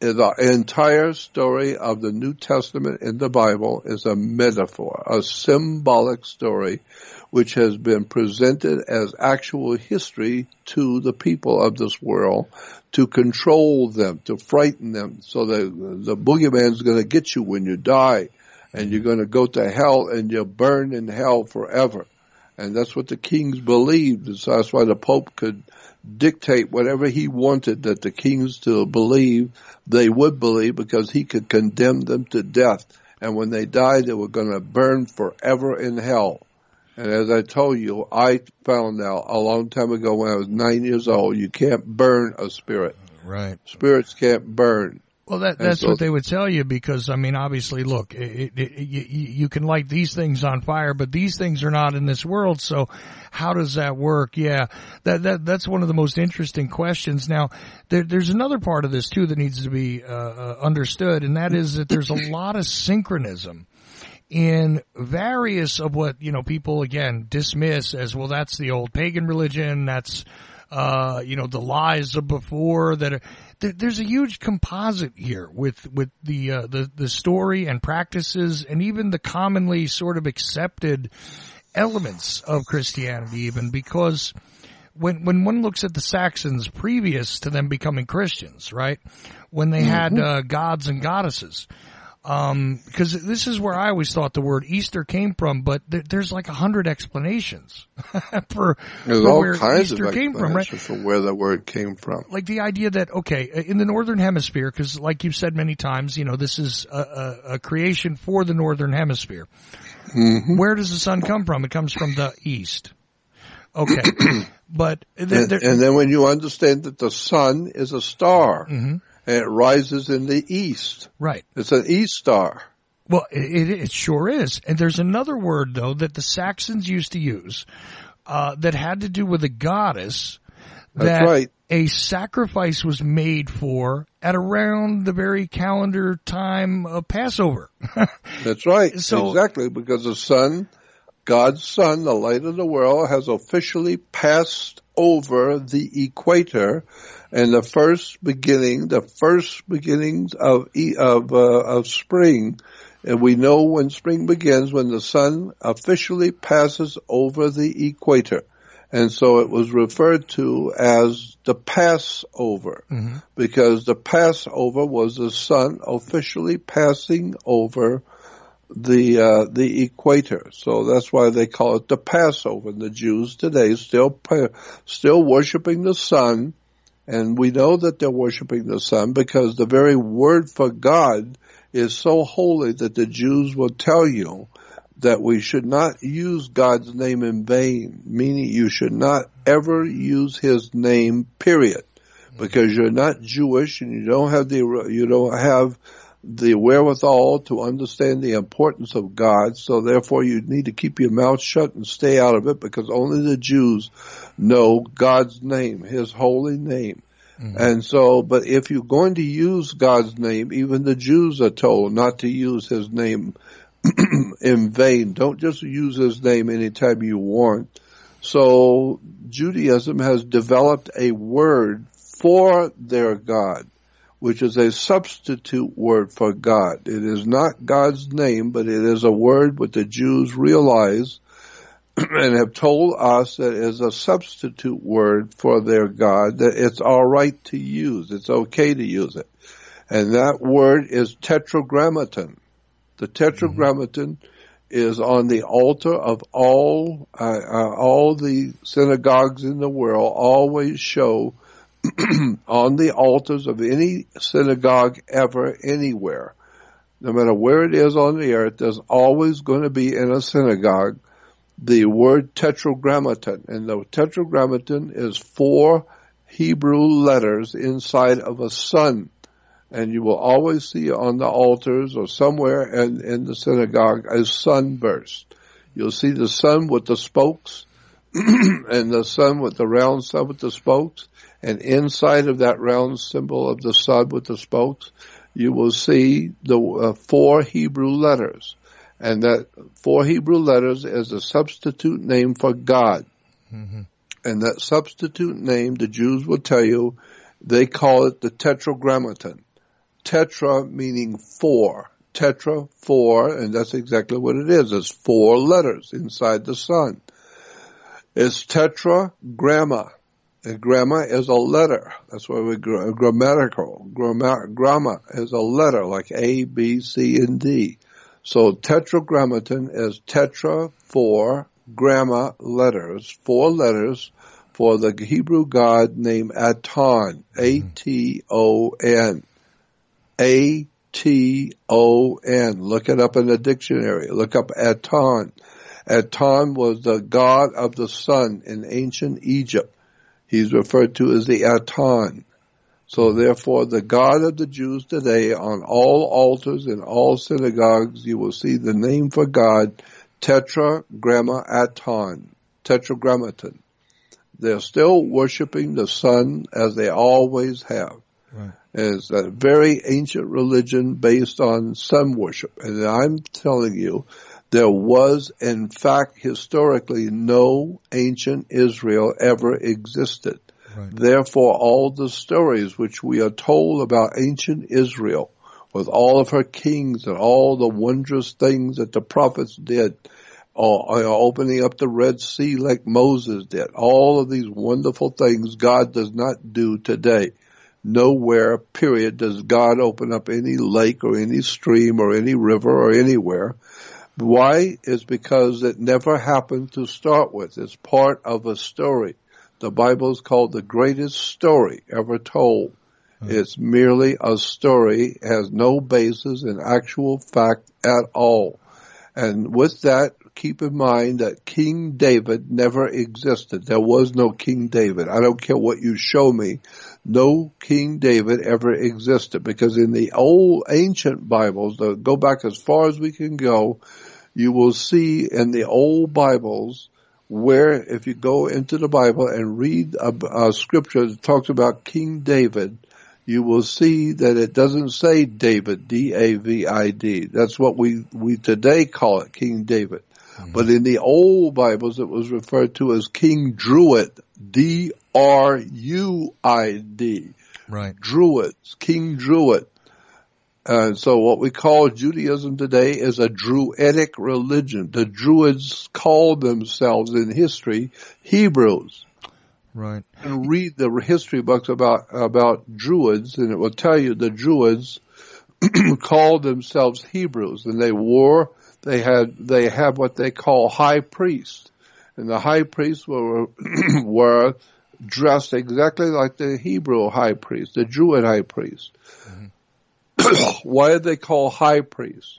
Speaker 6: the entire story of the New Testament in the Bible is a metaphor, a symbolic story, which has been presented as actual history to the people of this world to control them, to frighten them, so that the boogeyman's going to get you when you die, and you're going to go to hell and you'll burn in hell forever. And that's what the kings believed. So that's why the Pope could dictate whatever he wanted that the kings to believe, they would believe, because he could condemn them to death. And when they died, they were going to burn forever in hell. And as I told you, I found out a long time ago when I was nine years old, you can't burn a spirit.
Speaker 5: Right.
Speaker 6: Spirits can't burn.
Speaker 5: Well, that, that's so, what they would tell you, because, I mean, obviously, look, it, it, it, you, you can light these things on fire, but these things are not in this world, so how does that work? Yeah, that, that that's one of the most interesting questions. Now, there, there's another part of this, too, that needs to be uh, uh, understood, and that is that there's a lot of synchronism in various of what, you know, people, again, dismiss as, well, that's the old pagan religion, that's, uh, you know, the lies of before that are, there, there's a huge composite here with, with the, uh, the, the story and practices and even the commonly sort of accepted elements of Christianity even, because when, when one looks at the Saxons previous to them becoming Christians, right, when they had, uh, gods and goddesses, Um, because this is where I always thought the word Easter came from, but th- there's like a hundred explanations for,
Speaker 6: there's
Speaker 5: for
Speaker 6: all
Speaker 5: where
Speaker 6: kinds
Speaker 5: Easter
Speaker 6: of
Speaker 5: came from, right?
Speaker 6: For where the word came from.
Speaker 5: Like the idea that, okay, in the Northern Hemisphere, because like you've said many times, you know, this is a, a, a creation for the Northern Hemisphere.
Speaker 6: Mm-hmm.
Speaker 5: Where does the sun come from? It comes from the East. Okay. But
Speaker 6: there, and, and then when you understand that the sun is a star,
Speaker 5: mm-hmm.
Speaker 6: and it rises in the east.
Speaker 5: Right.
Speaker 6: It's an east star.
Speaker 5: Well, it, it sure is. And there's another word, though, that the Saxons used to use uh, that had to do with a goddess that
Speaker 6: That's right.
Speaker 5: a sacrifice was made for at around the very calendar time of Passover.
Speaker 6: That's right.
Speaker 5: So,
Speaker 6: exactly, because the sun, God's sun, the light of the world, has officially passed over the equator. And the first beginning, the first beginnings of of uh, of spring, and we know when spring begins when the sun officially passes over the equator, and so it was referred to as the Passover, mm-hmm. because the Passover was the sun officially passing over the uh, the equator. So that's why they call it the Passover. And the Jews today still still worshiping the sun. And we know that they're worshiping the sun because the very word for God is so holy that the Jews will tell you that we should not use God's name in vain, meaning you should not ever use his name, period, because you're not Jewish and you don't have the, you don't have the wherewithal to understand the importance of God, so therefore you need to keep your mouth shut and stay out of it, because only the Jews know God's name, his holy name. Mm-hmm. And so, but if you're going to use God's name, even the Jews are told not to use his name in vain. Don't just use his name anytime you want. So Judaism has developed a word for their God, which is a substitute word for God. It is not God's name, but it is a word that the Jews realize and have told us that it is a substitute word for their God, that it's all right to use. It's okay to use it. And that word is tetragrammaton. The tetragrammaton mm-hmm. is on the altar of all, uh, uh, all the synagogues in the world always show on the altars of any synagogue ever, anywhere, no matter where it is on the earth, there's always going to be in a synagogue the word tetragrammaton. And the tetragrammaton is four Hebrew letters inside of a sun. And you will always see on the altars or somewhere in, in the synagogue a sunburst. You'll see the sun with the spokes and the sun with the round sun with the spokes. And inside of that round symbol of the sun with the spokes, you will see the uh, four Hebrew letters. And that four Hebrew letters is a substitute name for God. Mm-hmm. And that substitute name, the Jews will tell you, they call it the tetragrammaton. tetra meaning four. Tetra, four, and that's exactly what it is. It's four letters inside the sun. It's tetragramma. And gramma is a letter. That's why we gra- grammatical. Gramma, gramma is a letter like A, B, C, and D. So tetragrammaton is tetra, four, gramma letters, four letters for the Hebrew god named Aton. A T O N. A T O N. Look it up in the dictionary. Look up Aton. Aton was the god of the sun in ancient Egypt. He's referred to as the Aton. So therefore, the God of the Jews today, on all altars in all synagogues, you will see the name for God, Tetragrammaton, Tetragrammaton. They're still worshiping the sun as they always have. Right. It's a very ancient religion based on sun worship. And I'm telling you, there was, in fact, historically, no ancient Israel ever existed. Right. Therefore, all the stories which we are told about ancient Israel, with all of her kings and all the wondrous things that the prophets did, or, or opening up the Red Sea like Moses did, all of these wonderful things God does not do today. Nowhere, period, does God open up any lake or any stream or any river or anywhere. Why? Is because it never happened to start with. It's part of a story. The Bible is called the greatest story ever told. Mm-hmm. It's merely a story, has no basis in actual fact at all. And with that, keep in mind that King David never existed. There was no King David. I don't care what you show me. No King David ever existed, because in the old ancient Bibles, the, go back as far as we can go, you will see in the old Bibles where, if you go into the Bible and read a, a scripture that talks about King David, you will see that it doesn't say David, D A V I D. That's what we, we today call it, King David. Mm-hmm. But in the old Bibles, it was referred to as King Druid, D R U I D.
Speaker 5: Right.
Speaker 6: Druids, King Druid. And so what we call Judaism today is a Druidic religion. The Druids called themselves in history Hebrews.
Speaker 5: Right.
Speaker 6: And read the history books about, about Druids, and it will tell you the Druids called themselves Hebrews, and they wore, they had, they have what they call high priests. And the high priests were, were dressed exactly like the Hebrew high priest, the Druid high priest. Mm-hmm. Why are they called high priests?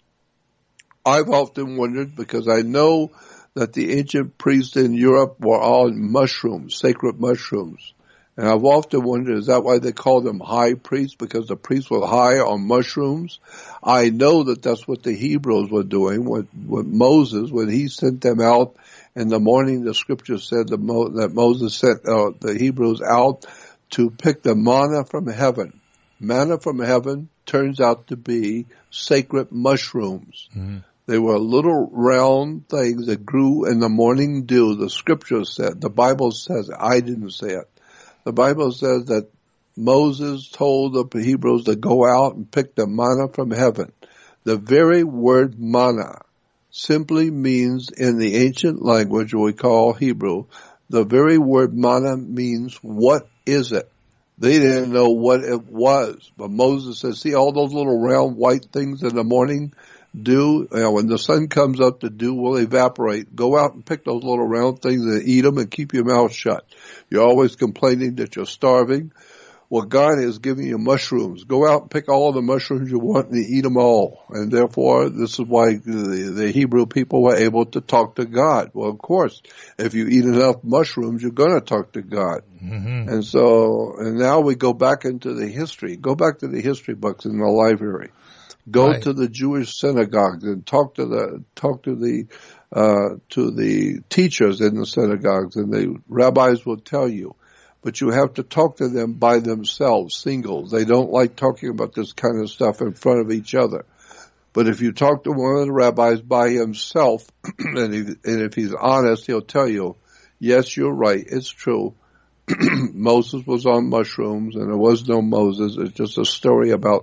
Speaker 6: I've often wondered, because I know that the ancient priests in Europe were on mushrooms, sacred mushrooms. And I've often wondered, is that why they call them high priests? Because the priests were high on mushrooms? I know that that's what the Hebrews were doing with, with Moses when he sent them out in the morning. The scripture said that, Mo, that Moses sent uh, the Hebrews out to pick the manna from heaven. Manna from heaven turns out to be sacred mushrooms. Mm-hmm. They were little round things that grew in the morning dew. The scripture said, the Bible says, I didn't say it. The Bible says that Moses told the Hebrews to go out and pick the manna from heaven. The very word manna simply means, in the ancient language we call Hebrew, the very word manna means, what is it? They didn't know what it was. But Moses says, see all those little round white things in the morning dew? You know, when the sun comes up, the dew will evaporate. Go out and pick those little round things and eat them and keep your mouth shut. You're always complaining that you're starving. Well, God is giving you mushrooms. Go out and pick all the mushrooms you want and eat them all. And therefore, this is why the, the Hebrew people were able to talk to God. Well, of course, if you eat enough mushrooms, you're going to talk to God. Mm-hmm. And so, and now we go back into the history. Go back to the history books in the library. Go right. to the Jewish synagogues and talk to the, talk to the, uh, to the teachers in the synagogues, and the rabbis will tell you. But you have to talk to them by themselves, singles. They don't like talking about this kind of stuff in front of each other. But if you talk to one of the rabbis by himself, and, he, and if he's honest, he'll tell you, yes, you're right, it's true. Moses was on mushrooms, and there was no Moses. It's just a story about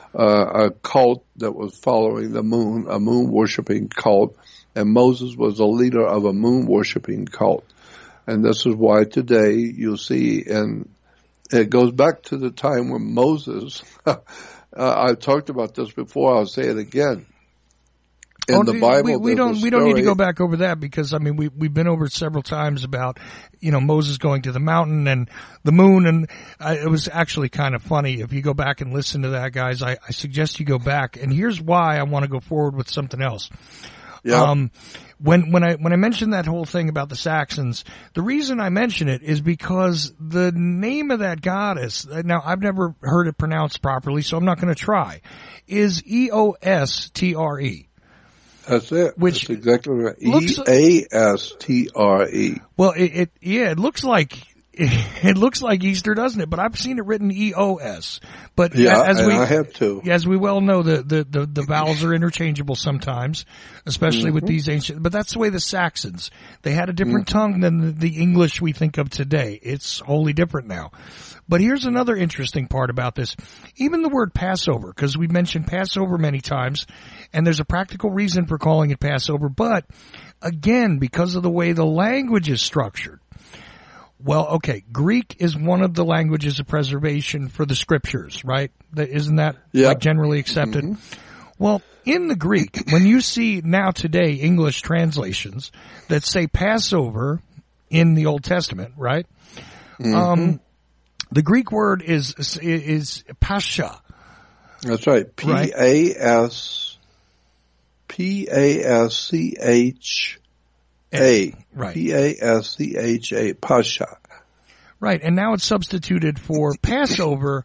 Speaker 6: uh, a cult that was following the moon, a moon worshiping cult, and Moses was the leader of a moon worshiping cult. And this is why today you'll see, and it goes back to the time when Moses, uh, I've talked about this before, I'll say it again. In
Speaker 5: oh,
Speaker 6: the Bible,
Speaker 5: we, we don't
Speaker 6: story,
Speaker 5: we don't need to go back over that because I mean we we've been over it several times about you know Moses going to the mountain and the moon, and uh, it was actually kind of funny if you go back and listen to that, guys. I, I suggest you go back, and here's why I want to go forward with something else.
Speaker 6: Yeah.
Speaker 5: Um, when when I when I mentioned that whole thing about the Saxons, the reason I mention it is because the name of that goddess. Now I've never heard it pronounced properly, so I'm not going to try. Is E O S T R E.
Speaker 6: That's it.
Speaker 5: Which
Speaker 6: That's exactly right.
Speaker 5: looks-
Speaker 6: E A S T R E.
Speaker 5: Well, it, it yeah, it looks like it looks like Easter, doesn't it? But I've seen it written E O S. But
Speaker 6: Yeah,
Speaker 5: as
Speaker 6: and
Speaker 5: we
Speaker 6: I have too.
Speaker 5: as we well know, the the the, the vowels are interchangeable sometimes, especially
Speaker 6: Mm-hmm.
Speaker 5: with these ancient. But that's the way the Saxons, they had a different mm. tongue than the, the English we think of today. It's wholly different now. But here's another interesting part about this. Even the word Passover, because we mentioned Passover many times, and there's a practical reason for calling it Passover, but again, because of the way the language is structured. Well, okay, Greek is one of the languages of preservation for the scriptures, right? That, isn't that
Speaker 6: Yep.
Speaker 5: like generally accepted?
Speaker 6: Mm-hmm.
Speaker 5: Well, in the Greek, when you see now today English translations that say Passover in the Old Testament, right?
Speaker 6: Mm-hmm.
Speaker 5: Um, the Greek word is is Pascha.
Speaker 6: That's right. P A S P A S C H A.
Speaker 5: Right.
Speaker 6: P A S C H A. Pascha.
Speaker 5: Right, and now it's substituted for Passover.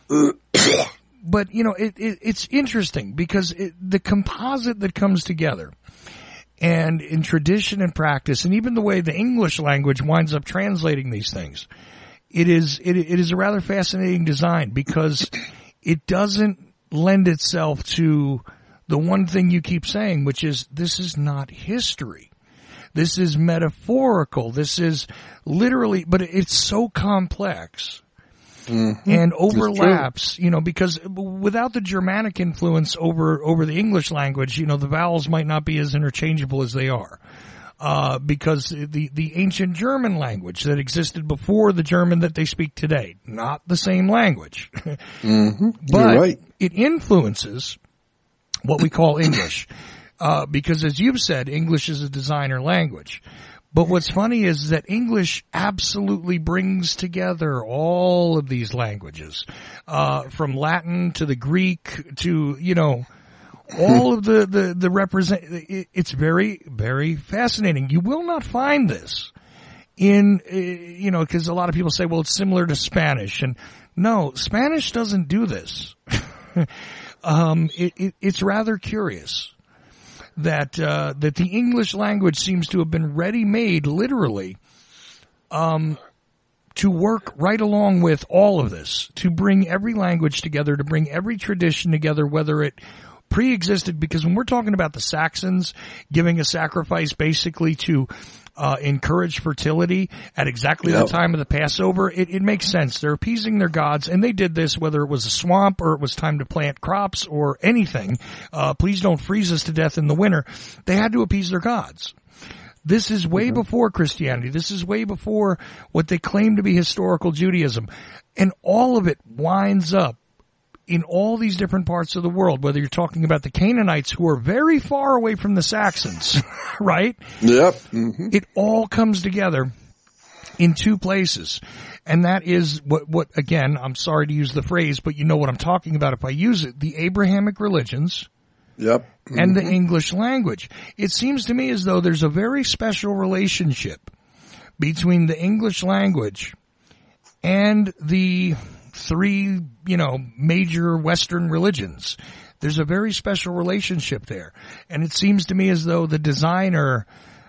Speaker 5: But, you know, it, it, it's interesting because it, the composite that comes together and in tradition and practice, and even the way the English language winds up translating these things, it is, it, it is a rather fascinating design because it doesn't lend itself to the one thing you keep saying, which is this is not history. This is metaphorical. This is literally, but it's so complex. Mm-hmm. And overlaps, you know, because without the Germanic influence over, over the English language, you know, the vowels might not be as interchangeable as they are. Uh, because the, the ancient German language that existed before the German that they speak today, not the same language.
Speaker 6: Mm-hmm.
Speaker 5: But
Speaker 6: You're right.
Speaker 5: It influences what we call English. Uh, because as you've said, English is a designer language. But what's funny is that English absolutely brings together all of these languages, uh, from Latin to the Greek to, you know, all of the, the, the represent, it, it's very, very fascinating. You will not find this in, uh, you know, cause a lot of people say, well, it's similar to Spanish. And no, Spanish doesn't do this. um, it, it, it's rather curious that, uh, that the English language seems to have been ready-made, literally, um, to work right along with all of this, to bring every language together, to bring every tradition together, whether it pre-existed, because when we're talking about the Saxons giving a sacrifice basically to uh encourage fertility at exactly
Speaker 6: Yep.
Speaker 5: the time of the Passover, it, it makes sense. They're appeasing their gods, and they did this whether it was a swamp or it was time to plant crops or anything. Uh please don't freeze us to death in the winter. They had to appease their gods. This is way mm-hmm. before Christianity. This is way before what they claim to be historical Judaism. And all of it winds up in all these different parts of the world, whether you're talking about the Canaanites who are very far away from the Saxons, right?
Speaker 6: Yep. Mm-hmm.
Speaker 5: It all comes together in two places. And that is what, what, again, I'm sorry to use the phrase, but you know what I'm talking about if I use it, the Abrahamic religions.
Speaker 6: Yep. Mm-hmm.
Speaker 5: And the English language. It seems to me as though there's a very special relationship between the English language and the three, you know, major Western religions. There's a very special relationship there. And it seems to me as though the designer,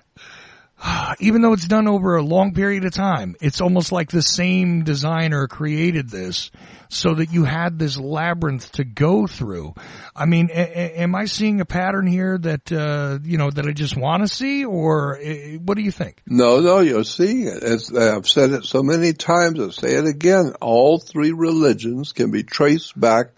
Speaker 5: even though it's done over a long period of time, it's almost like the same designer created this so that you had this labyrinth to go through. I mean, a- a- am I seeing a pattern here that, uh, you know, that I just want to see, or uh, what do you think?
Speaker 6: No, no, you're seeing it. It's, I've said it so many times, I'll say it again. All three religions can be traced back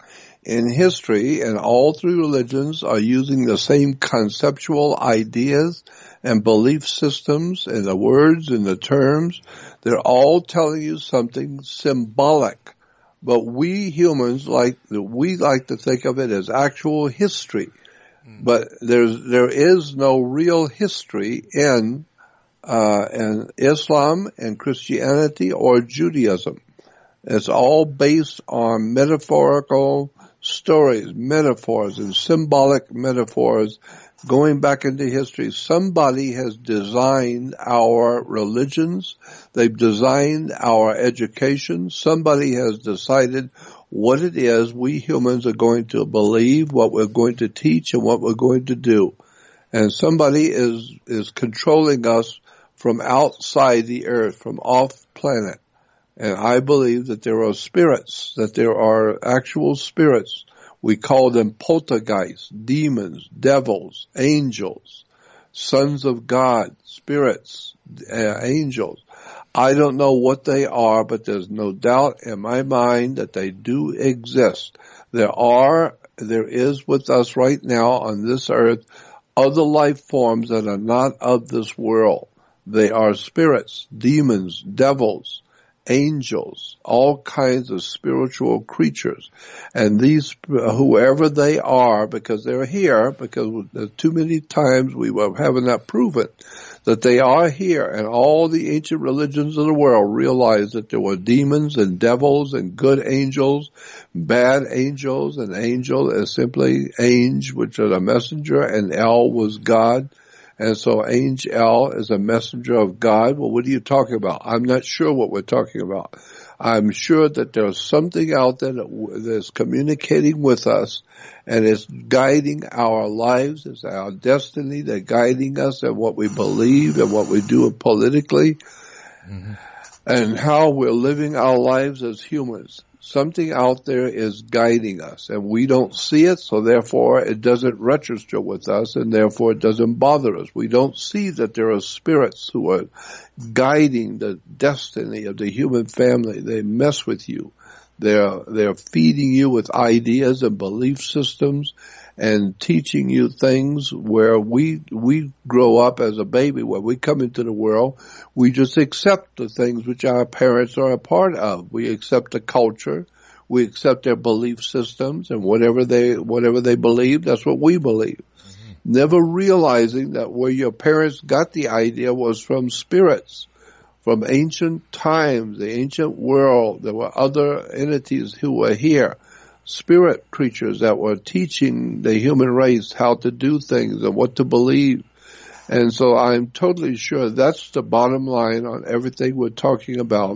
Speaker 6: in history and all three religions are using the same conceptual ideas and belief systems and the words and the terms. They're all telling you something symbolic. But we humans like, we like to think of it as actual history. But there's, there is no real history in, uh, in Islam and Christianity or Judaism. It's all based on metaphorical stories, metaphors and symbolic metaphors going back into history. Somebody has designed our religions. They've designed our education. Somebody has decided what it is we humans are going to believe, what we're going to teach, and what we're going to do. And somebody is, is controlling us from outside the earth, from off planet. And I believe that there are spirits, that there are actual spirits. We call them poltergeists, demons, devils, angels, sons of God, spirits, uh, angels. I don't know what they are, but there's no doubt in my mind that they do exist. There are, there is with us right now on this earth other life forms that are not of this world. They are spirits, demons, devils, angels, all kinds of spiritual creatures. And these, whoever they are, because they're here, because too many times we were having that proven, that they are here, and all the ancient religions of the world realized that there were demons and devils and good angels, bad angels, and angel is simply Ange, which is a messenger, and El was God. And so Angel is a messenger of God. Well, what are you talking about? I'm not sure what we're talking about. I'm sure that there's something out there that, that's communicating with us and is guiding our lives. It's our destiny. They're guiding us in what we believe and what we do politically mm-hmm. and how we're living our lives as humans. Something out there is guiding us, and we don't see it, so therefore it doesn't register with us, and therefore it doesn't bother us. We don't see that there are spirits who are guiding the destiny of the human family. They mess with you. They're, they're feeding you with ideas and belief systems and teaching you things where we, we grow up as a baby. When we come into the world, we just accept the things which our parents are a part of. We accept the culture. We accept their belief systems, and whatever they, whatever they believe, that's what we believe. Mm-hmm. Never realizing that where your parents got the idea was from spirits, from ancient times, the ancient world. There were other entities who were here. Spirit creatures that were teaching the human race how to do things and what to believe. And so I'm totally sure that's the bottom line on everything we're talking about,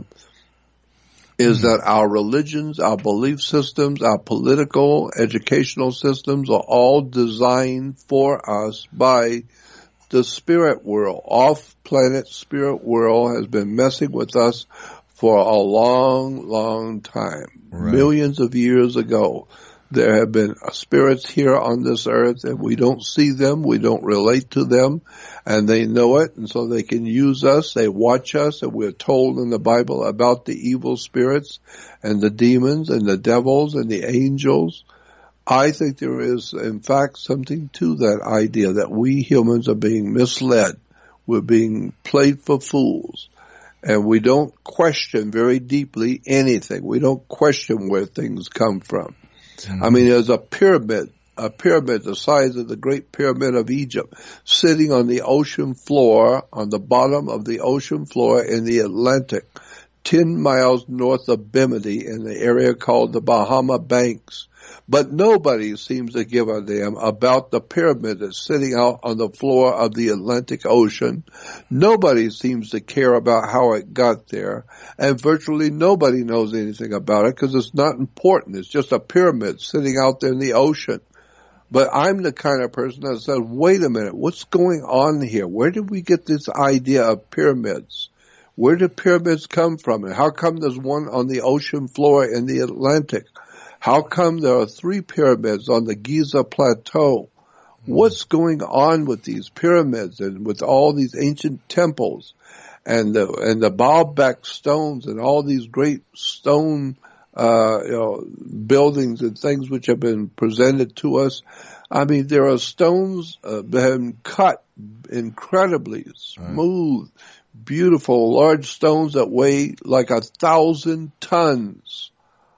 Speaker 6: is that our religions, our belief systems, our political, educational systems are all designed for us by the spirit world. Off-planet spirit world has been messing with us for a long, long time. Right. Millions of years ago, there have been spirits here on this earth, and we don't see them, we don't relate to them, and they know it, and so they can use us, they watch us, and we're told in the Bible about the evil spirits and the demons and the devils and the angels. I think there is, in fact, something to that idea that we humans are being misled. We're being played for fools. And we don't question very deeply anything. We don't question where things come from. Mm-hmm. I mean, there's a pyramid, a pyramid the size of the Great Pyramid of Egypt, sitting on the ocean floor, on the bottom of the ocean floor in the Atlantic, ten miles north of Bimini in the area called the Bahama Banks. But nobody seems to give a damn about the pyramid that's sitting out on the floor of the Atlantic Ocean. Nobody seems to care about how it got there. And virtually nobody knows anything about it because it's not important. It's just a pyramid sitting out there in the ocean. But I'm the kind of person that says, wait a minute, what's going on here? Where did we get this idea of pyramids? Where did pyramids come from? And how come there's one on the ocean floor in the Atlantic? How come there are three pyramids on the Giza Plateau? What's going on with these pyramids and with all these ancient temples and the, and the Baalbek stones and all these great stone, uh, you know, buildings and things which have been presented to us. I mean, there are stones uh, that have been cut incredibly smooth, beautiful, large stones that weigh like a thousand tons.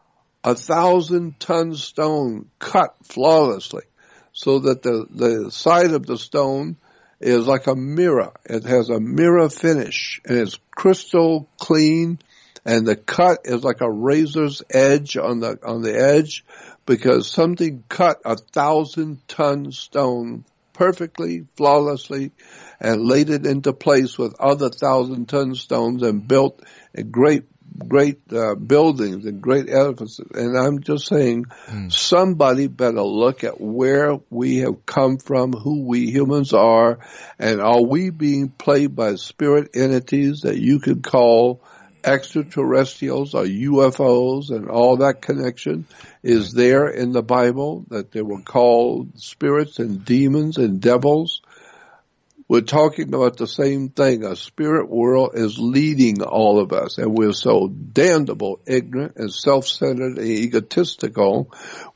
Speaker 6: A thousand ton stone cut flawlessly so that the, the side of the stone is like a mirror. It has a mirror finish and it's crystal clean, and the cut is like a razor's edge on the, on the edge, because something cut a thousand ton stone perfectly, flawlessly, and laid it into place with other thousand ton stones and built a great, great uh, buildings and great edifices. And I'm just saying, mm. somebody better look at where we have come from, who we humans are, and are we being played by spirit entities that you could call extraterrestrials or U F Os, and all that connection is there in the Bible, that they were called spirits and demons and devils. We're talking about the same thing. A spirit world is leading all of us, and we're so damnable, ignorant, and self-centered and egotistical.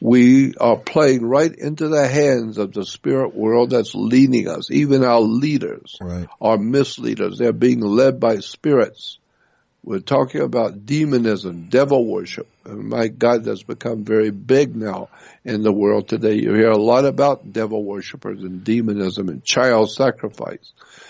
Speaker 6: We are playing right into the hands of the spirit world that's leading us. Even our leaders
Speaker 7: right.
Speaker 6: are misleaders. They're being led by spirits. We're talking about demonism, devil worship. And my God, that's become very big now in the world today. You hear a lot about devil worshipers and demonism and child sacrifice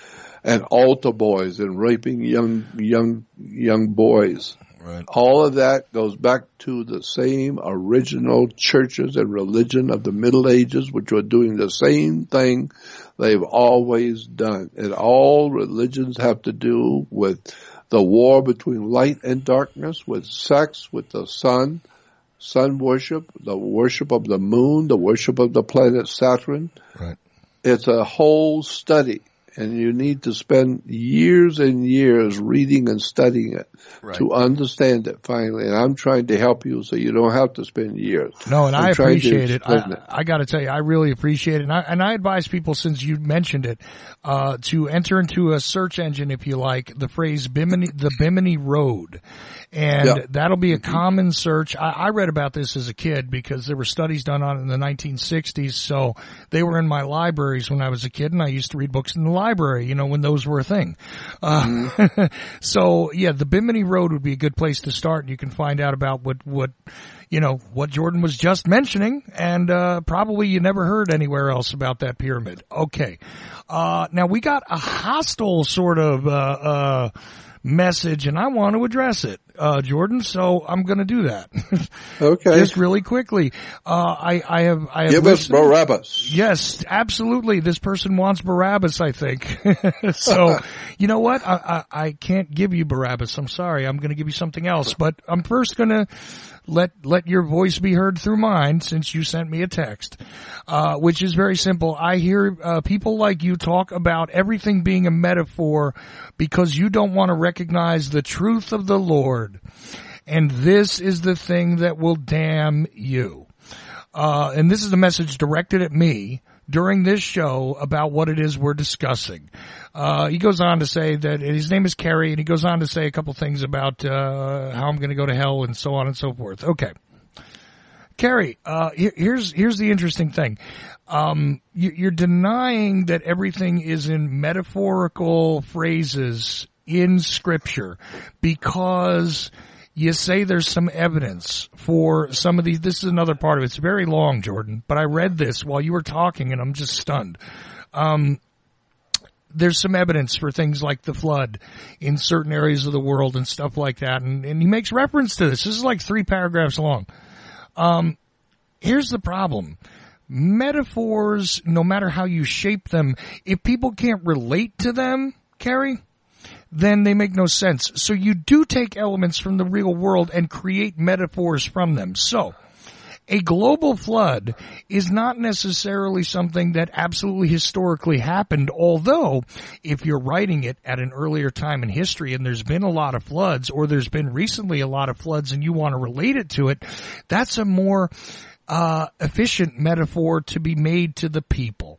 Speaker 6: and altar boys and raping young, young, young boys.
Speaker 7: Right.
Speaker 6: All of that goes back to the same original churches and religion of the Middle Ages, which were doing the same thing they've always done. And all religions have to do with the war between light and darkness, with sex, with the sun, sun worship, the worship of the moon, the worship of the planet Saturn.
Speaker 7: Right.
Speaker 6: It's a whole study, and you need to spend years and years reading and studying it right. to understand it finally. And I'm trying to help you so you don't have to spend years.
Speaker 5: No, and
Speaker 6: I'm
Speaker 5: I appreciate it. I,
Speaker 6: it.
Speaker 5: I got to tell you, I really appreciate it. And I, and I advise people, since you mentioned it, uh, to enter into a search engine, if you like, the phrase Bimini, the Bimini Road. And yeah. that'll be a common search. I, I read about this as a kid because there were studies done on it in the nineteen sixties. So they were in my libraries when I was a kid, and I used to read books in the library, you know, when those were a thing. Uh, mm-hmm. So yeah, the Bimini Road would be a good place to start. You can find out about what, what, you know, what Jordan was just mentioning, and, uh, probably you never heard anywhere else about that pyramid. Okay. Uh, now we got a hostile sort of, uh, uh, message, and I want to address it, uh, Jordan, so I'm going to do that.
Speaker 6: Okay.
Speaker 5: Just really quickly. Uh, I, I have, I have
Speaker 6: Give
Speaker 5: listened.
Speaker 6: us Barabbas.
Speaker 5: Yes, absolutely. This person wants Barabbas, I think. So, you know what? I, I, I can't give you Barabbas. I'm sorry. I'm going to give you something else, but I'm first going to let, let your voice be heard through mine, since you sent me a text, uh, which is very simple. I hear, uh, people like you talk about everything being a metaphor because you don't want to recognize the truth of the Lord. And this is the thing that will damn you. Uh, and this is a message directed at me during this show about what it is we're discussing. Uh, he goes on to say that his name is Kerry, and he goes on to say a couple things about, uh, how I'm going to go to hell and so on and so forth. Okay. Kerry, uh, here's, here's the interesting thing. Um, you're denying that everything is in metaphorical phrases in Scripture because you say there's some evidence for some of these. This is another part of it. It's very long, Jordan, but I read this while you were talking, and I'm just stunned. Um, there's some evidence for things like the flood in certain areas of the world and stuff like that, and, and he makes reference to this. This is like three paragraphs long. Um, here's the problem. Metaphors, no matter how you shape them, if people can't relate to them, Kerry, then they make no sense. So you do take elements from the real world and create metaphors from them. So a global flood is not necessarily something that absolutely historically happened, although if you're writing it at an earlier time in history and there's been a lot of floods, or there's been recently a lot of floods and you want to relate it to it, that's a more uh efficient metaphor to be made to the people.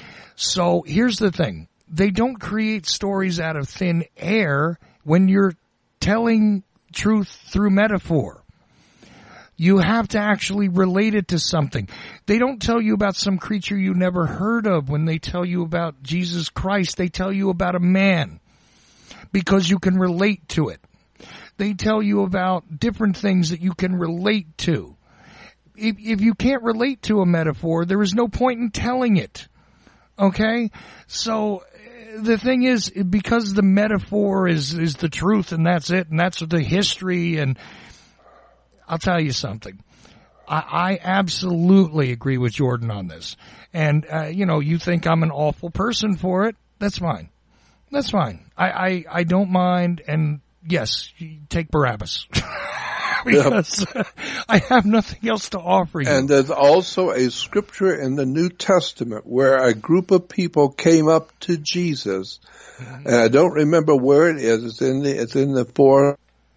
Speaker 5: So here's the thing. They don't create stories out of thin air when you're telling truth through metaphor. You have to actually relate it to something. They don't tell you about some creature you never heard of. When they tell you about Jesus Christ, they tell you about a man because you can relate to it. They tell you about different things that you can relate to. If, if you can't relate to a metaphor, there is no point in telling it. Okay? So the thing is, because the metaphor is, is the truth and that's it, and that's the history, and I'll tell you something. I, I absolutely agree with Jordan on this. And, uh, you know, you think I'm an awful person for it. That's fine. That's fine. I, I, I don't mind. And yes, you take Barabbas. Because yep. I have nothing else to offer you.
Speaker 6: And there's also a scripture in the New Testament where a group of people came up to Jesus, mm-hmm. and I don't remember where it is. It's in the it's in the four,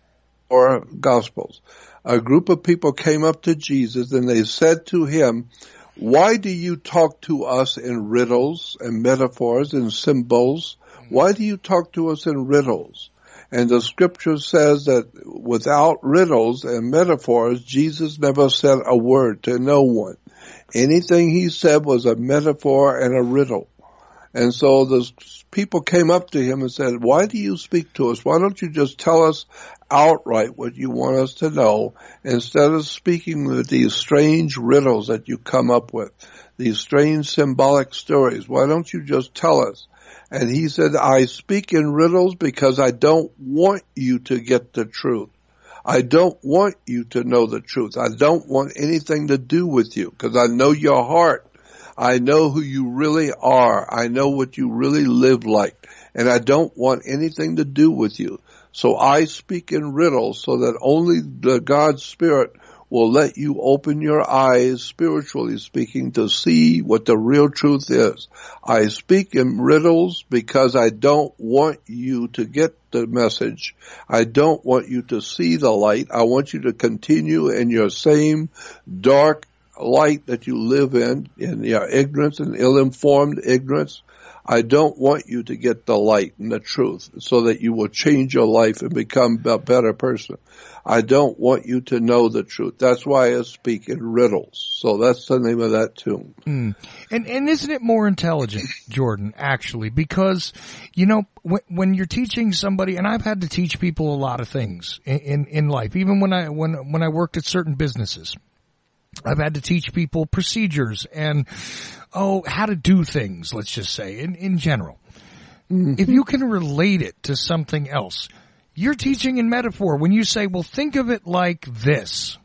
Speaker 6: four Gospels. A group of people came up to Jesus and they said to him, "Why do you talk to us in riddles and metaphors and symbols? Why do you talk to us in riddles?" And the scripture says that without riddles and metaphors, Jesus never said a word to no one. Anything he said was a metaphor and a riddle. And so the people came up to him and said, "Why do you speak to us? Why don't you just tell us outright what you want us to know instead of speaking with these strange riddles that you come up with, these strange symbolic stories? Why don't you just tell us?" And he said, "I speak in riddles because I don't want you to get the truth. I don't want you to know the truth. I don't want anything to do with you because I know your heart. I know who you really are. I know what you really live like. And I don't want anything to do with you. So I speak in riddles so that only the God's Spirit will let you open your eyes, spiritually speaking, to see what the real truth is. I speak in riddles because I don't want you to get the message. I don't want you to see the light. I want you to continue in your same dark light that you live in, in your ignorance and ill-informed ignorance. I don't want you to get the light and the truth so that you will change your life and become a better person. I don't want you to know the truth. That's why I speak in riddles. So that's the name of that tune.
Speaker 5: Mm. And and isn't it more intelligent, Jordan, actually? Because, you know, when, when you're teaching somebody, and I've had to teach people a lot of things in, in, in life, even when I when when I worked at certain businesses. I've had to teach people procedures and, oh, how to do things, let's just say, in, in general. Mm-hmm. If you can relate it to something else, you're teaching in metaphor. When you say, well, think of it like this.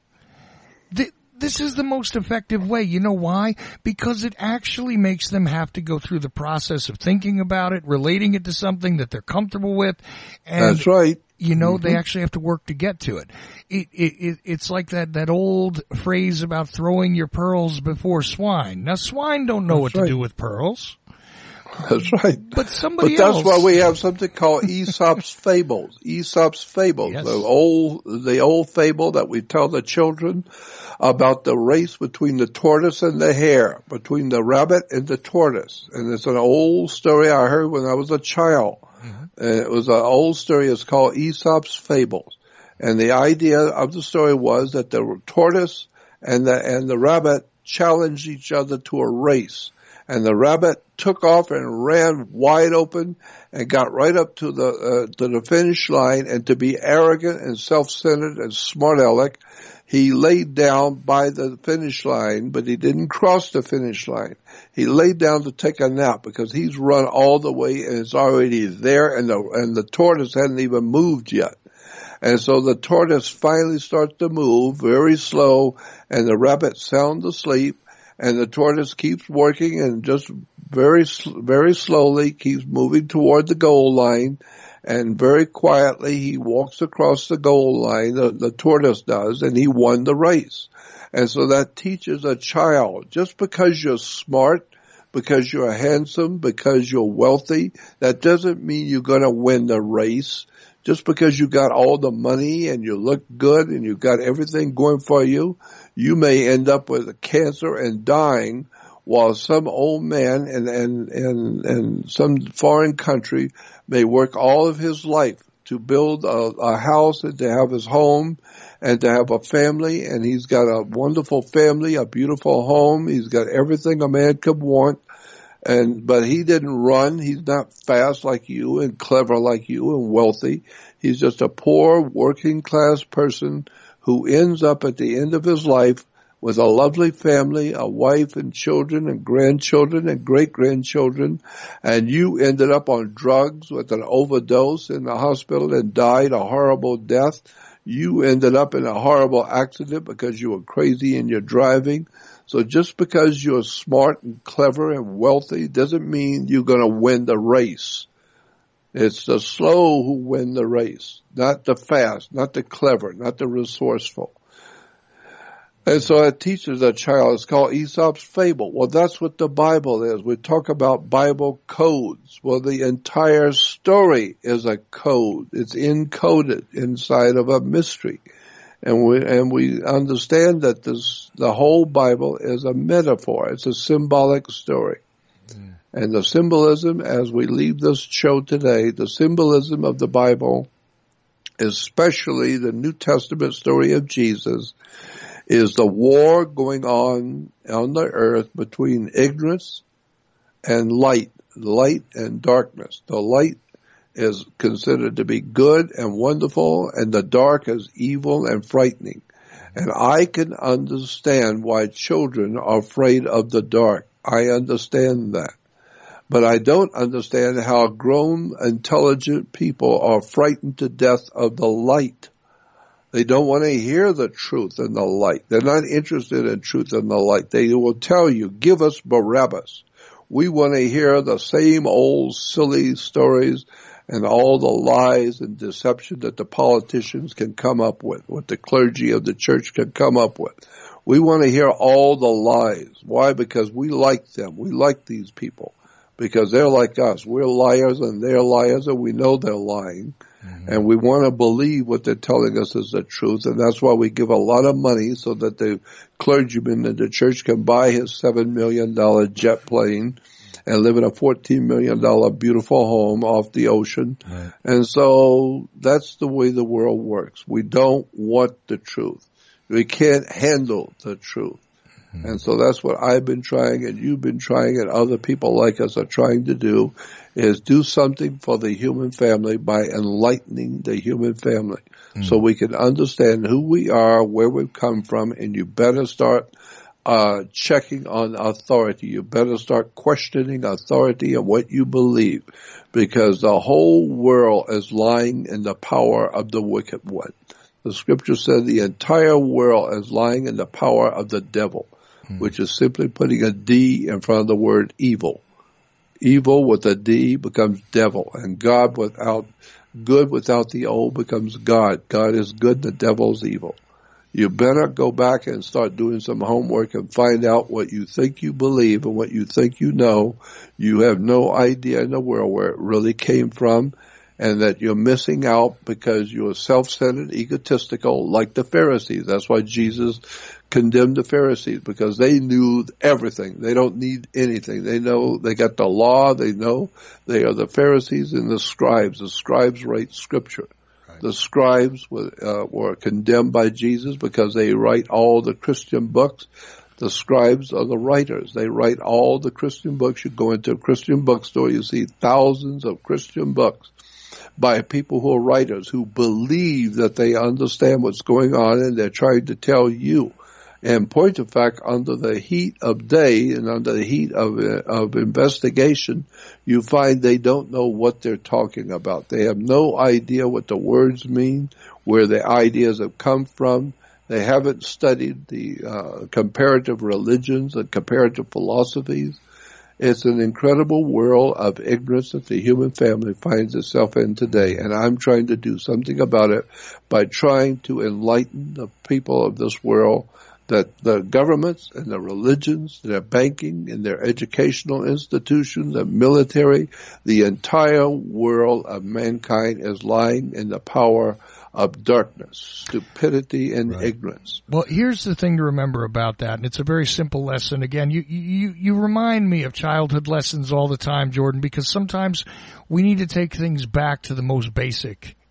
Speaker 5: Th- this is the most effective way. You know why? Because it actually makes them have to go through the process of thinking about it, relating it to something that they're comfortable with. And
Speaker 6: that's right.
Speaker 5: You know,
Speaker 6: mm-hmm.
Speaker 5: they actually have to work to get to it. It, it, it. It's like that, that old phrase about throwing your pearls before swine. Now, swine don't know
Speaker 6: That's
Speaker 5: what
Speaker 6: right.
Speaker 5: to do with pearls.
Speaker 6: That's right.
Speaker 5: But somebody
Speaker 6: But that's
Speaker 5: else.
Speaker 6: why we have something called Aesop's fables. Aesop's fables.
Speaker 5: Yes.
Speaker 6: The old, the old fable that we tell the children about the race between the tortoise and the hare, between the rabbit and the tortoise. And it's an old story I heard when I was a child. Mm-hmm. And it was an old story. It's called Aesop's fables. And the idea of the story was that the tortoise and the, and the rabbit challenged each other to a race. And the rabbit took off and ran wide open and got right up to the uh, to the finish line. And to be arrogant and self-centered and smart-aleck, he laid down by the finish line, but he didn't cross the finish line. He laid down to take a nap because he's run all the way and it's already there, and the and the tortoise hadn't even moved yet. And so the tortoise finally starts to move very slow, and the rabbit sound asleep. And the tortoise keeps working and just very, very slowly keeps moving toward the goal line. And very quietly he walks across the goal line, the, the tortoise does, and he won the race. And so that teaches a child, just because you're smart, because you're handsome, because you're wealthy, that doesn't mean you're going to win the race. Just because you got all the money and you look good and you got everything going for you, you may end up with a cancer and dying, while some old man in, in, in, in some foreign country may work all of his life to build a, a house and to have his home and to have a family. And he's got a wonderful family, a beautiful home. He's got everything a man could want. And, but he didn't run. He's not fast like you and clever like you and wealthy. He's just a poor working class person who ends up at the end of his life with a lovely family, a wife and children and grandchildren and great-grandchildren, and you ended up on drugs with an overdose in the hospital and died a horrible death. You ended up in a horrible accident because you were crazy in your driving. So just because you're smart and clever and wealthy doesn't mean you're going to win the race. It's the slow who win the race, not the fast, not the clever, not the resourceful. And so it teaches a child. It's called Aesop's Fable. Well, that's what the Bible is. We talk about Bible codes. Well, the entire story is a code. It's encoded inside of a mystery. And we, and we understand that this, the whole Bible is a metaphor. It's a symbolic story. Mm. And the symbolism, as we leave this show today, the symbolism of the Bible, especially the New Testament story of Jesus, is the war going on on the earth between ignorance and light, light and darkness. The light is considered to be good and wonderful, and the dark is evil and frightening. And I can understand why children are afraid of the dark. I understand that. But I don't understand how grown, intelligent people are frightened to death of the light. They don't want to hear the truth and the light. They're not interested in truth and the light. They will tell you, give us Barabbas. We want to hear the same old silly stories and all the lies and deception that the politicians can come up with, what the clergy of the church can come up with. We want to hear all the lies. Why? Because we like them. We like these people because they're like us. We're liars and they're liars, and we know they're lying. Mm-hmm. And we want to believe what they're telling us is the truth, and that's why we give a lot of money so that the clergyman in the church can buy his seven million dollars jet plane and live in a fourteen million dollars beautiful home off the ocean. Right. And so that's the way the world works. We don't want the truth. We can't handle the truth. Mm-hmm. And so that's what I've been trying, and you've been trying, and other people like us are trying to do, is do something for the human family by enlightening the human family. Mm-hmm. So we can understand who we are, where we've come from, and you better start uh checking on authority. You better start questioning authority and what you believe, because the whole world is lying in the power of the wicked one. The scripture said the entire world is lying in the power of the devil, mm-hmm. which is simply putting a D in front of the word evil. Evil with a D becomes devil, and God without, good without the O becomes God. God is good, the devil's evil. You better go back and start doing some homework and find out what you think you believe and what you think you know. You have no idea in the world where it really came from, and that you're missing out because you're self-centered, egotistical, like the Pharisees. That's why Jesus condemned the Pharisees, because they knew everything. They don't need anything. They know, they got the law. They know they are the Pharisees and the scribes. The scribes write scripture. The scribes were, uh, were condemned by Jesus because they write all the Christian books. The scribes are the writers. They write all the Christian books. You go into a Christian bookstore, you see thousands of Christian books by people who are writers, who believe that they understand what's going on, and they're trying to tell you. And point of fact, under the heat of day and under the heat of uh, of investigation, you find they don't know what they're talking about. They have no idea what the words mean, where the ideas have come from. They haven't studied the uh, comparative religions and comparative philosophies. It's an incredible world of ignorance that the human family finds itself in today, and I'm trying to do something about it by trying to enlighten the people of this world, that the governments and the religions, their banking and their educational institutions, the military, the entire world of mankind is lying in the power of darkness, stupidity, and right. ignorance.
Speaker 5: Well, here's the thing to remember about that, and it's a very simple lesson. Again, you, you, you remind me of childhood lessons all the time, Jordan, because sometimes we need to take things back to the most basic.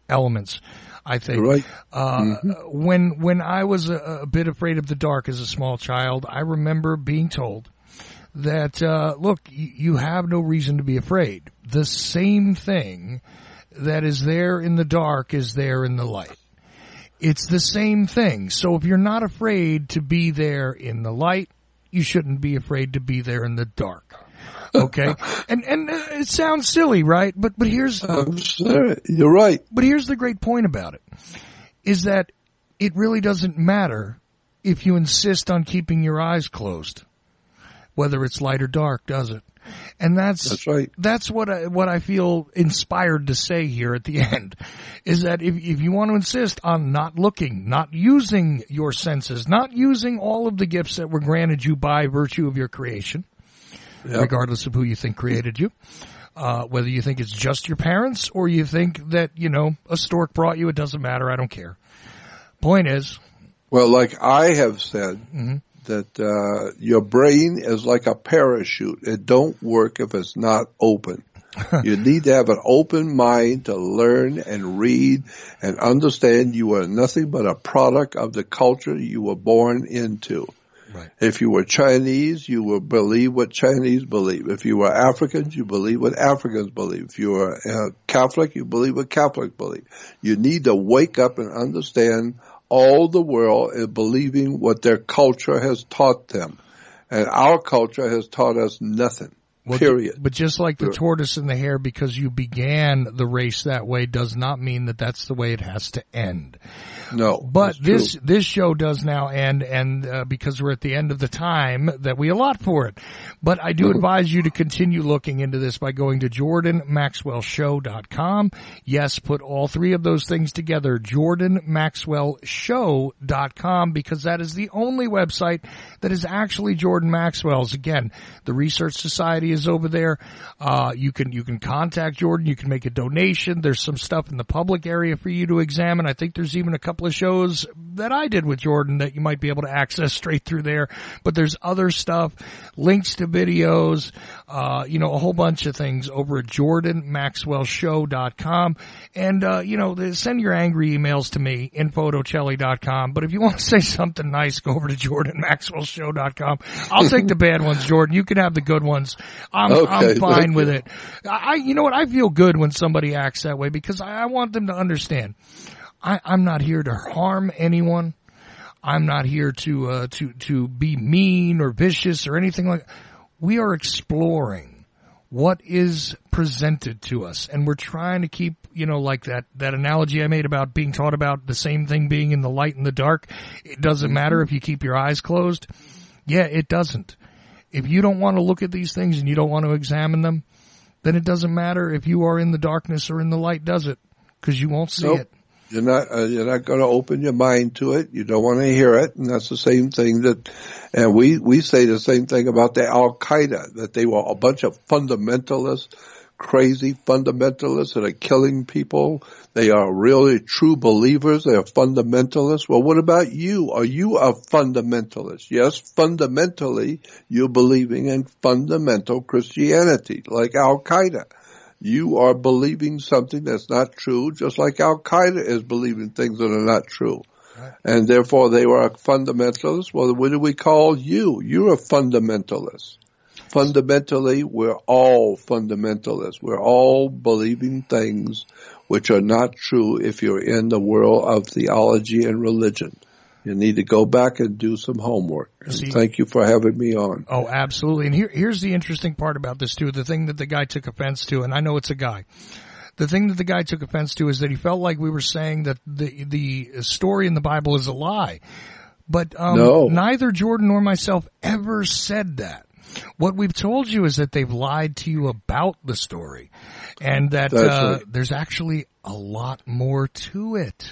Speaker 5: elements, I think.
Speaker 6: Right.
Speaker 5: Uh,
Speaker 6: mm-hmm.
Speaker 5: when, when I was a, a bit afraid of the dark as a small child, I remember being told that, uh, look, y- you have no reason to be afraid. The same thing that is there in the dark is there in the light. It's the same thing. So if you're not afraid to be there in the light, you shouldn't be afraid to be there in the dark. Okay? and and uh, it sounds silly, right? But but here's
Speaker 6: I'm sorry. You're right.
Speaker 5: But here's the great point about it, is that it really doesn't matter if you insist on keeping your eyes closed, whether it's light or dark, does it? And that's,
Speaker 6: that's right.
Speaker 5: That's what I, what I feel inspired to say here at the end, is that if, if you want to insist on not looking, not using your senses, not using all of the gifts that were granted you by virtue of your creation, yep. regardless of who you think created you, uh, whether you think it's just your parents or you think that, you know, a stork brought you, it doesn't matter, I don't care. Point is.
Speaker 6: Well, like I have said,
Speaker 5: mm-hmm.
Speaker 6: that uh your brain is like a parachute. It don't work if it's not open. You need to have an open mind to learn and read and understand you are nothing but a product of the culture you were born into.
Speaker 5: Right.
Speaker 6: If you were Chinese, you will believe what Chinese believe. If you were Africans, you believe what Africans believe. If you were uh, Catholic, you believe what Catholics believe. You need to wake up and understand all the world is believing what their culture has taught them. And our culture has taught us nothing.
Speaker 5: Well,
Speaker 6: period.
Speaker 5: But just like the tortoise and the hare, because you began the race that way does not mean that that's the way it has to end.
Speaker 6: No.
Speaker 5: But this,
Speaker 6: true.
Speaker 5: this show does now end, and, uh, because we're at the end of the time that we allot for it. But I do mm-hmm. advise you to continue looking into this by going to Jordan Maxwell Show dot com. Yes, put all three of those things together, Jordan Maxwell Show dot com, because that is the only website that is actually Jordan Maxwell's. Again, the Research Society is over there. Uh, you can, you can contact Jordan. You can make a donation. There's some stuff in the public area for you to examine. I think there's even a couple of shows that I did with Jordan that you might be able to access straight through there. But there's other stuff, links to videos, uh, you know, a whole bunch of things over at Jordan Maxwell Show dot com. And, uh, you know, send your angry emails to me, info at Ocelli dot com. But if you want to say something nice, go over to Jordan Maxwell Show dot com. I'll take the bad ones, Jordan. You can have the good ones. I'm,
Speaker 6: okay,
Speaker 5: I'm fine with
Speaker 6: you.
Speaker 5: it. I, you know what? I feel good when somebody acts that way because I, I want them to understand. I, I'm not here to harm anyone. I'm not here to, uh, to, to be mean or vicious or anything like that. We are exploring what is presented to us, and we're trying to keep, you know, like that, that analogy I made about being taught about the same thing being in the light and the dark. It doesn't matter if you keep your eyes closed. Yeah, it doesn't. If you don't want to look at these things and you don't want to examine them, then it doesn't matter if you are in the darkness or in the light, does it? Because you won't see
Speaker 6: nope.
Speaker 5: it.
Speaker 6: You're not, uh, you're not going to open your mind to it. You don't want to hear it. And that's the same thing that, and we, we say the same thing about the Al-Qaeda, that they were a bunch of fundamentalists, crazy fundamentalists that are killing people. They are really true believers. They are fundamentalists. Well, what about you? Are you a fundamentalist? Yes, fundamentally, you're believing in fundamental Christianity, like Al-Qaeda. You are believing something that's not true, just like Al-Qaeda is believing things that are not true. Right. And therefore they were a fundamentalist. Well, what do we call you? You're a fundamentalist. Fundamentally, we're all fundamentalists. We're all believing things which are not true if you're in the world of theology and religion. You need to go back and do some homework. And See, thank you for having me on.
Speaker 5: Oh, absolutely. And here, here's the interesting part about this too. The thing that the guy took offense to, and I know it's a guy. The thing that the guy took offense to is that he felt like we were saying that the the story in the Bible is a lie. But um,
Speaker 6: no.
Speaker 5: neither Jordan nor myself ever said that. What we've told you is that they've lied to you about the story, and that uh, right. there's actually a lot more to it.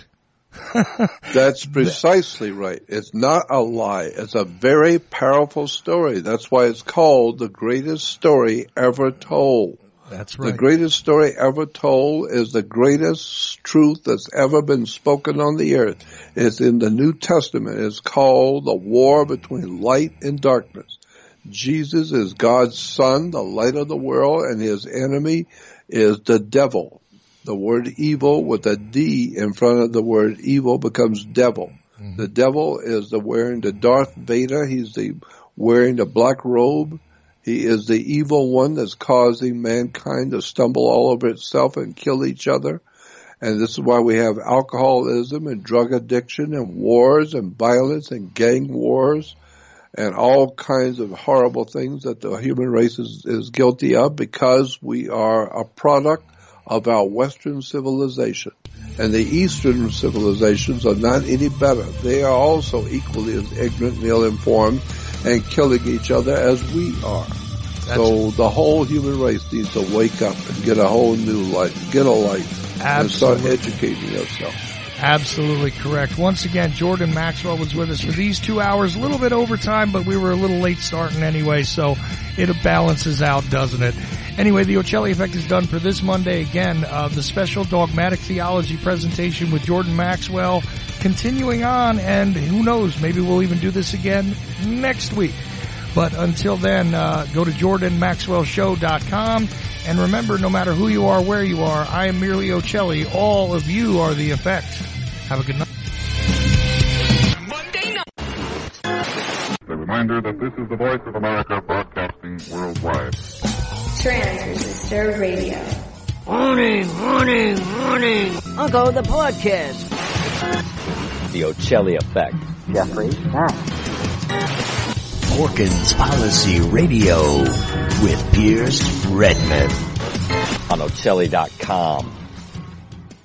Speaker 6: That's precisely right. It's not a lie. It's a very powerful story. That's why it's called the greatest story ever told.
Speaker 5: That's right.
Speaker 6: The greatest story ever told is the greatest truth that's ever been spoken on the earth. It's in the New Testament. It's called the war between light and darkness. Jesus is God's son, the light of the world, and his enemy is the devil. the word evil with a D in front of the word evil becomes devil. Mm-hmm. The devil is the wearing the Darth Vader. He's the wearing the black robe. He is the evil one that's causing mankind to stumble all over itself and kill each other. And this is why we have alcoholism and drug addiction and wars and violence and gang wars and all kinds of horrible things that the human race is, is guilty of, because we are a product of our Western civilization. And the Eastern civilizations are not any better. They are also equally as ignorant and ill-informed and killing each other as we are. That's so the whole human race needs to wake up and get a whole new life, get a life,
Speaker 5: Absolutely.
Speaker 6: and start educating yourself.
Speaker 5: Absolutely correct. Once again, Jordan Maxwell was with us for these two hours, a little bit overtime, but we were a little late starting anyway, so it balances out, doesn't it? Anyway, the Ocelli Effect is done for this Monday. Again, uh, the special dogmatic theology presentation with Jordan Maxwell continuing on, and who knows, maybe we'll even do this again next week. But until then, uh, go to jordan maxwell show dot com. And remember, no matter who you are, where you are, I am merely Ocelli. All of you are the effect. Have a good night.
Speaker 10: Monday night. A reminder that this is the Voice of America broadcasting worldwide.
Speaker 11: Transistor Radio.
Speaker 12: Morning, morning, morning. Uncle, the podcast.
Speaker 8: The Ocelli Effect.
Speaker 9: Jeffrey
Speaker 7: Morgan's Policy Radio with Pierce Redmond
Speaker 8: on Ocelli dot com.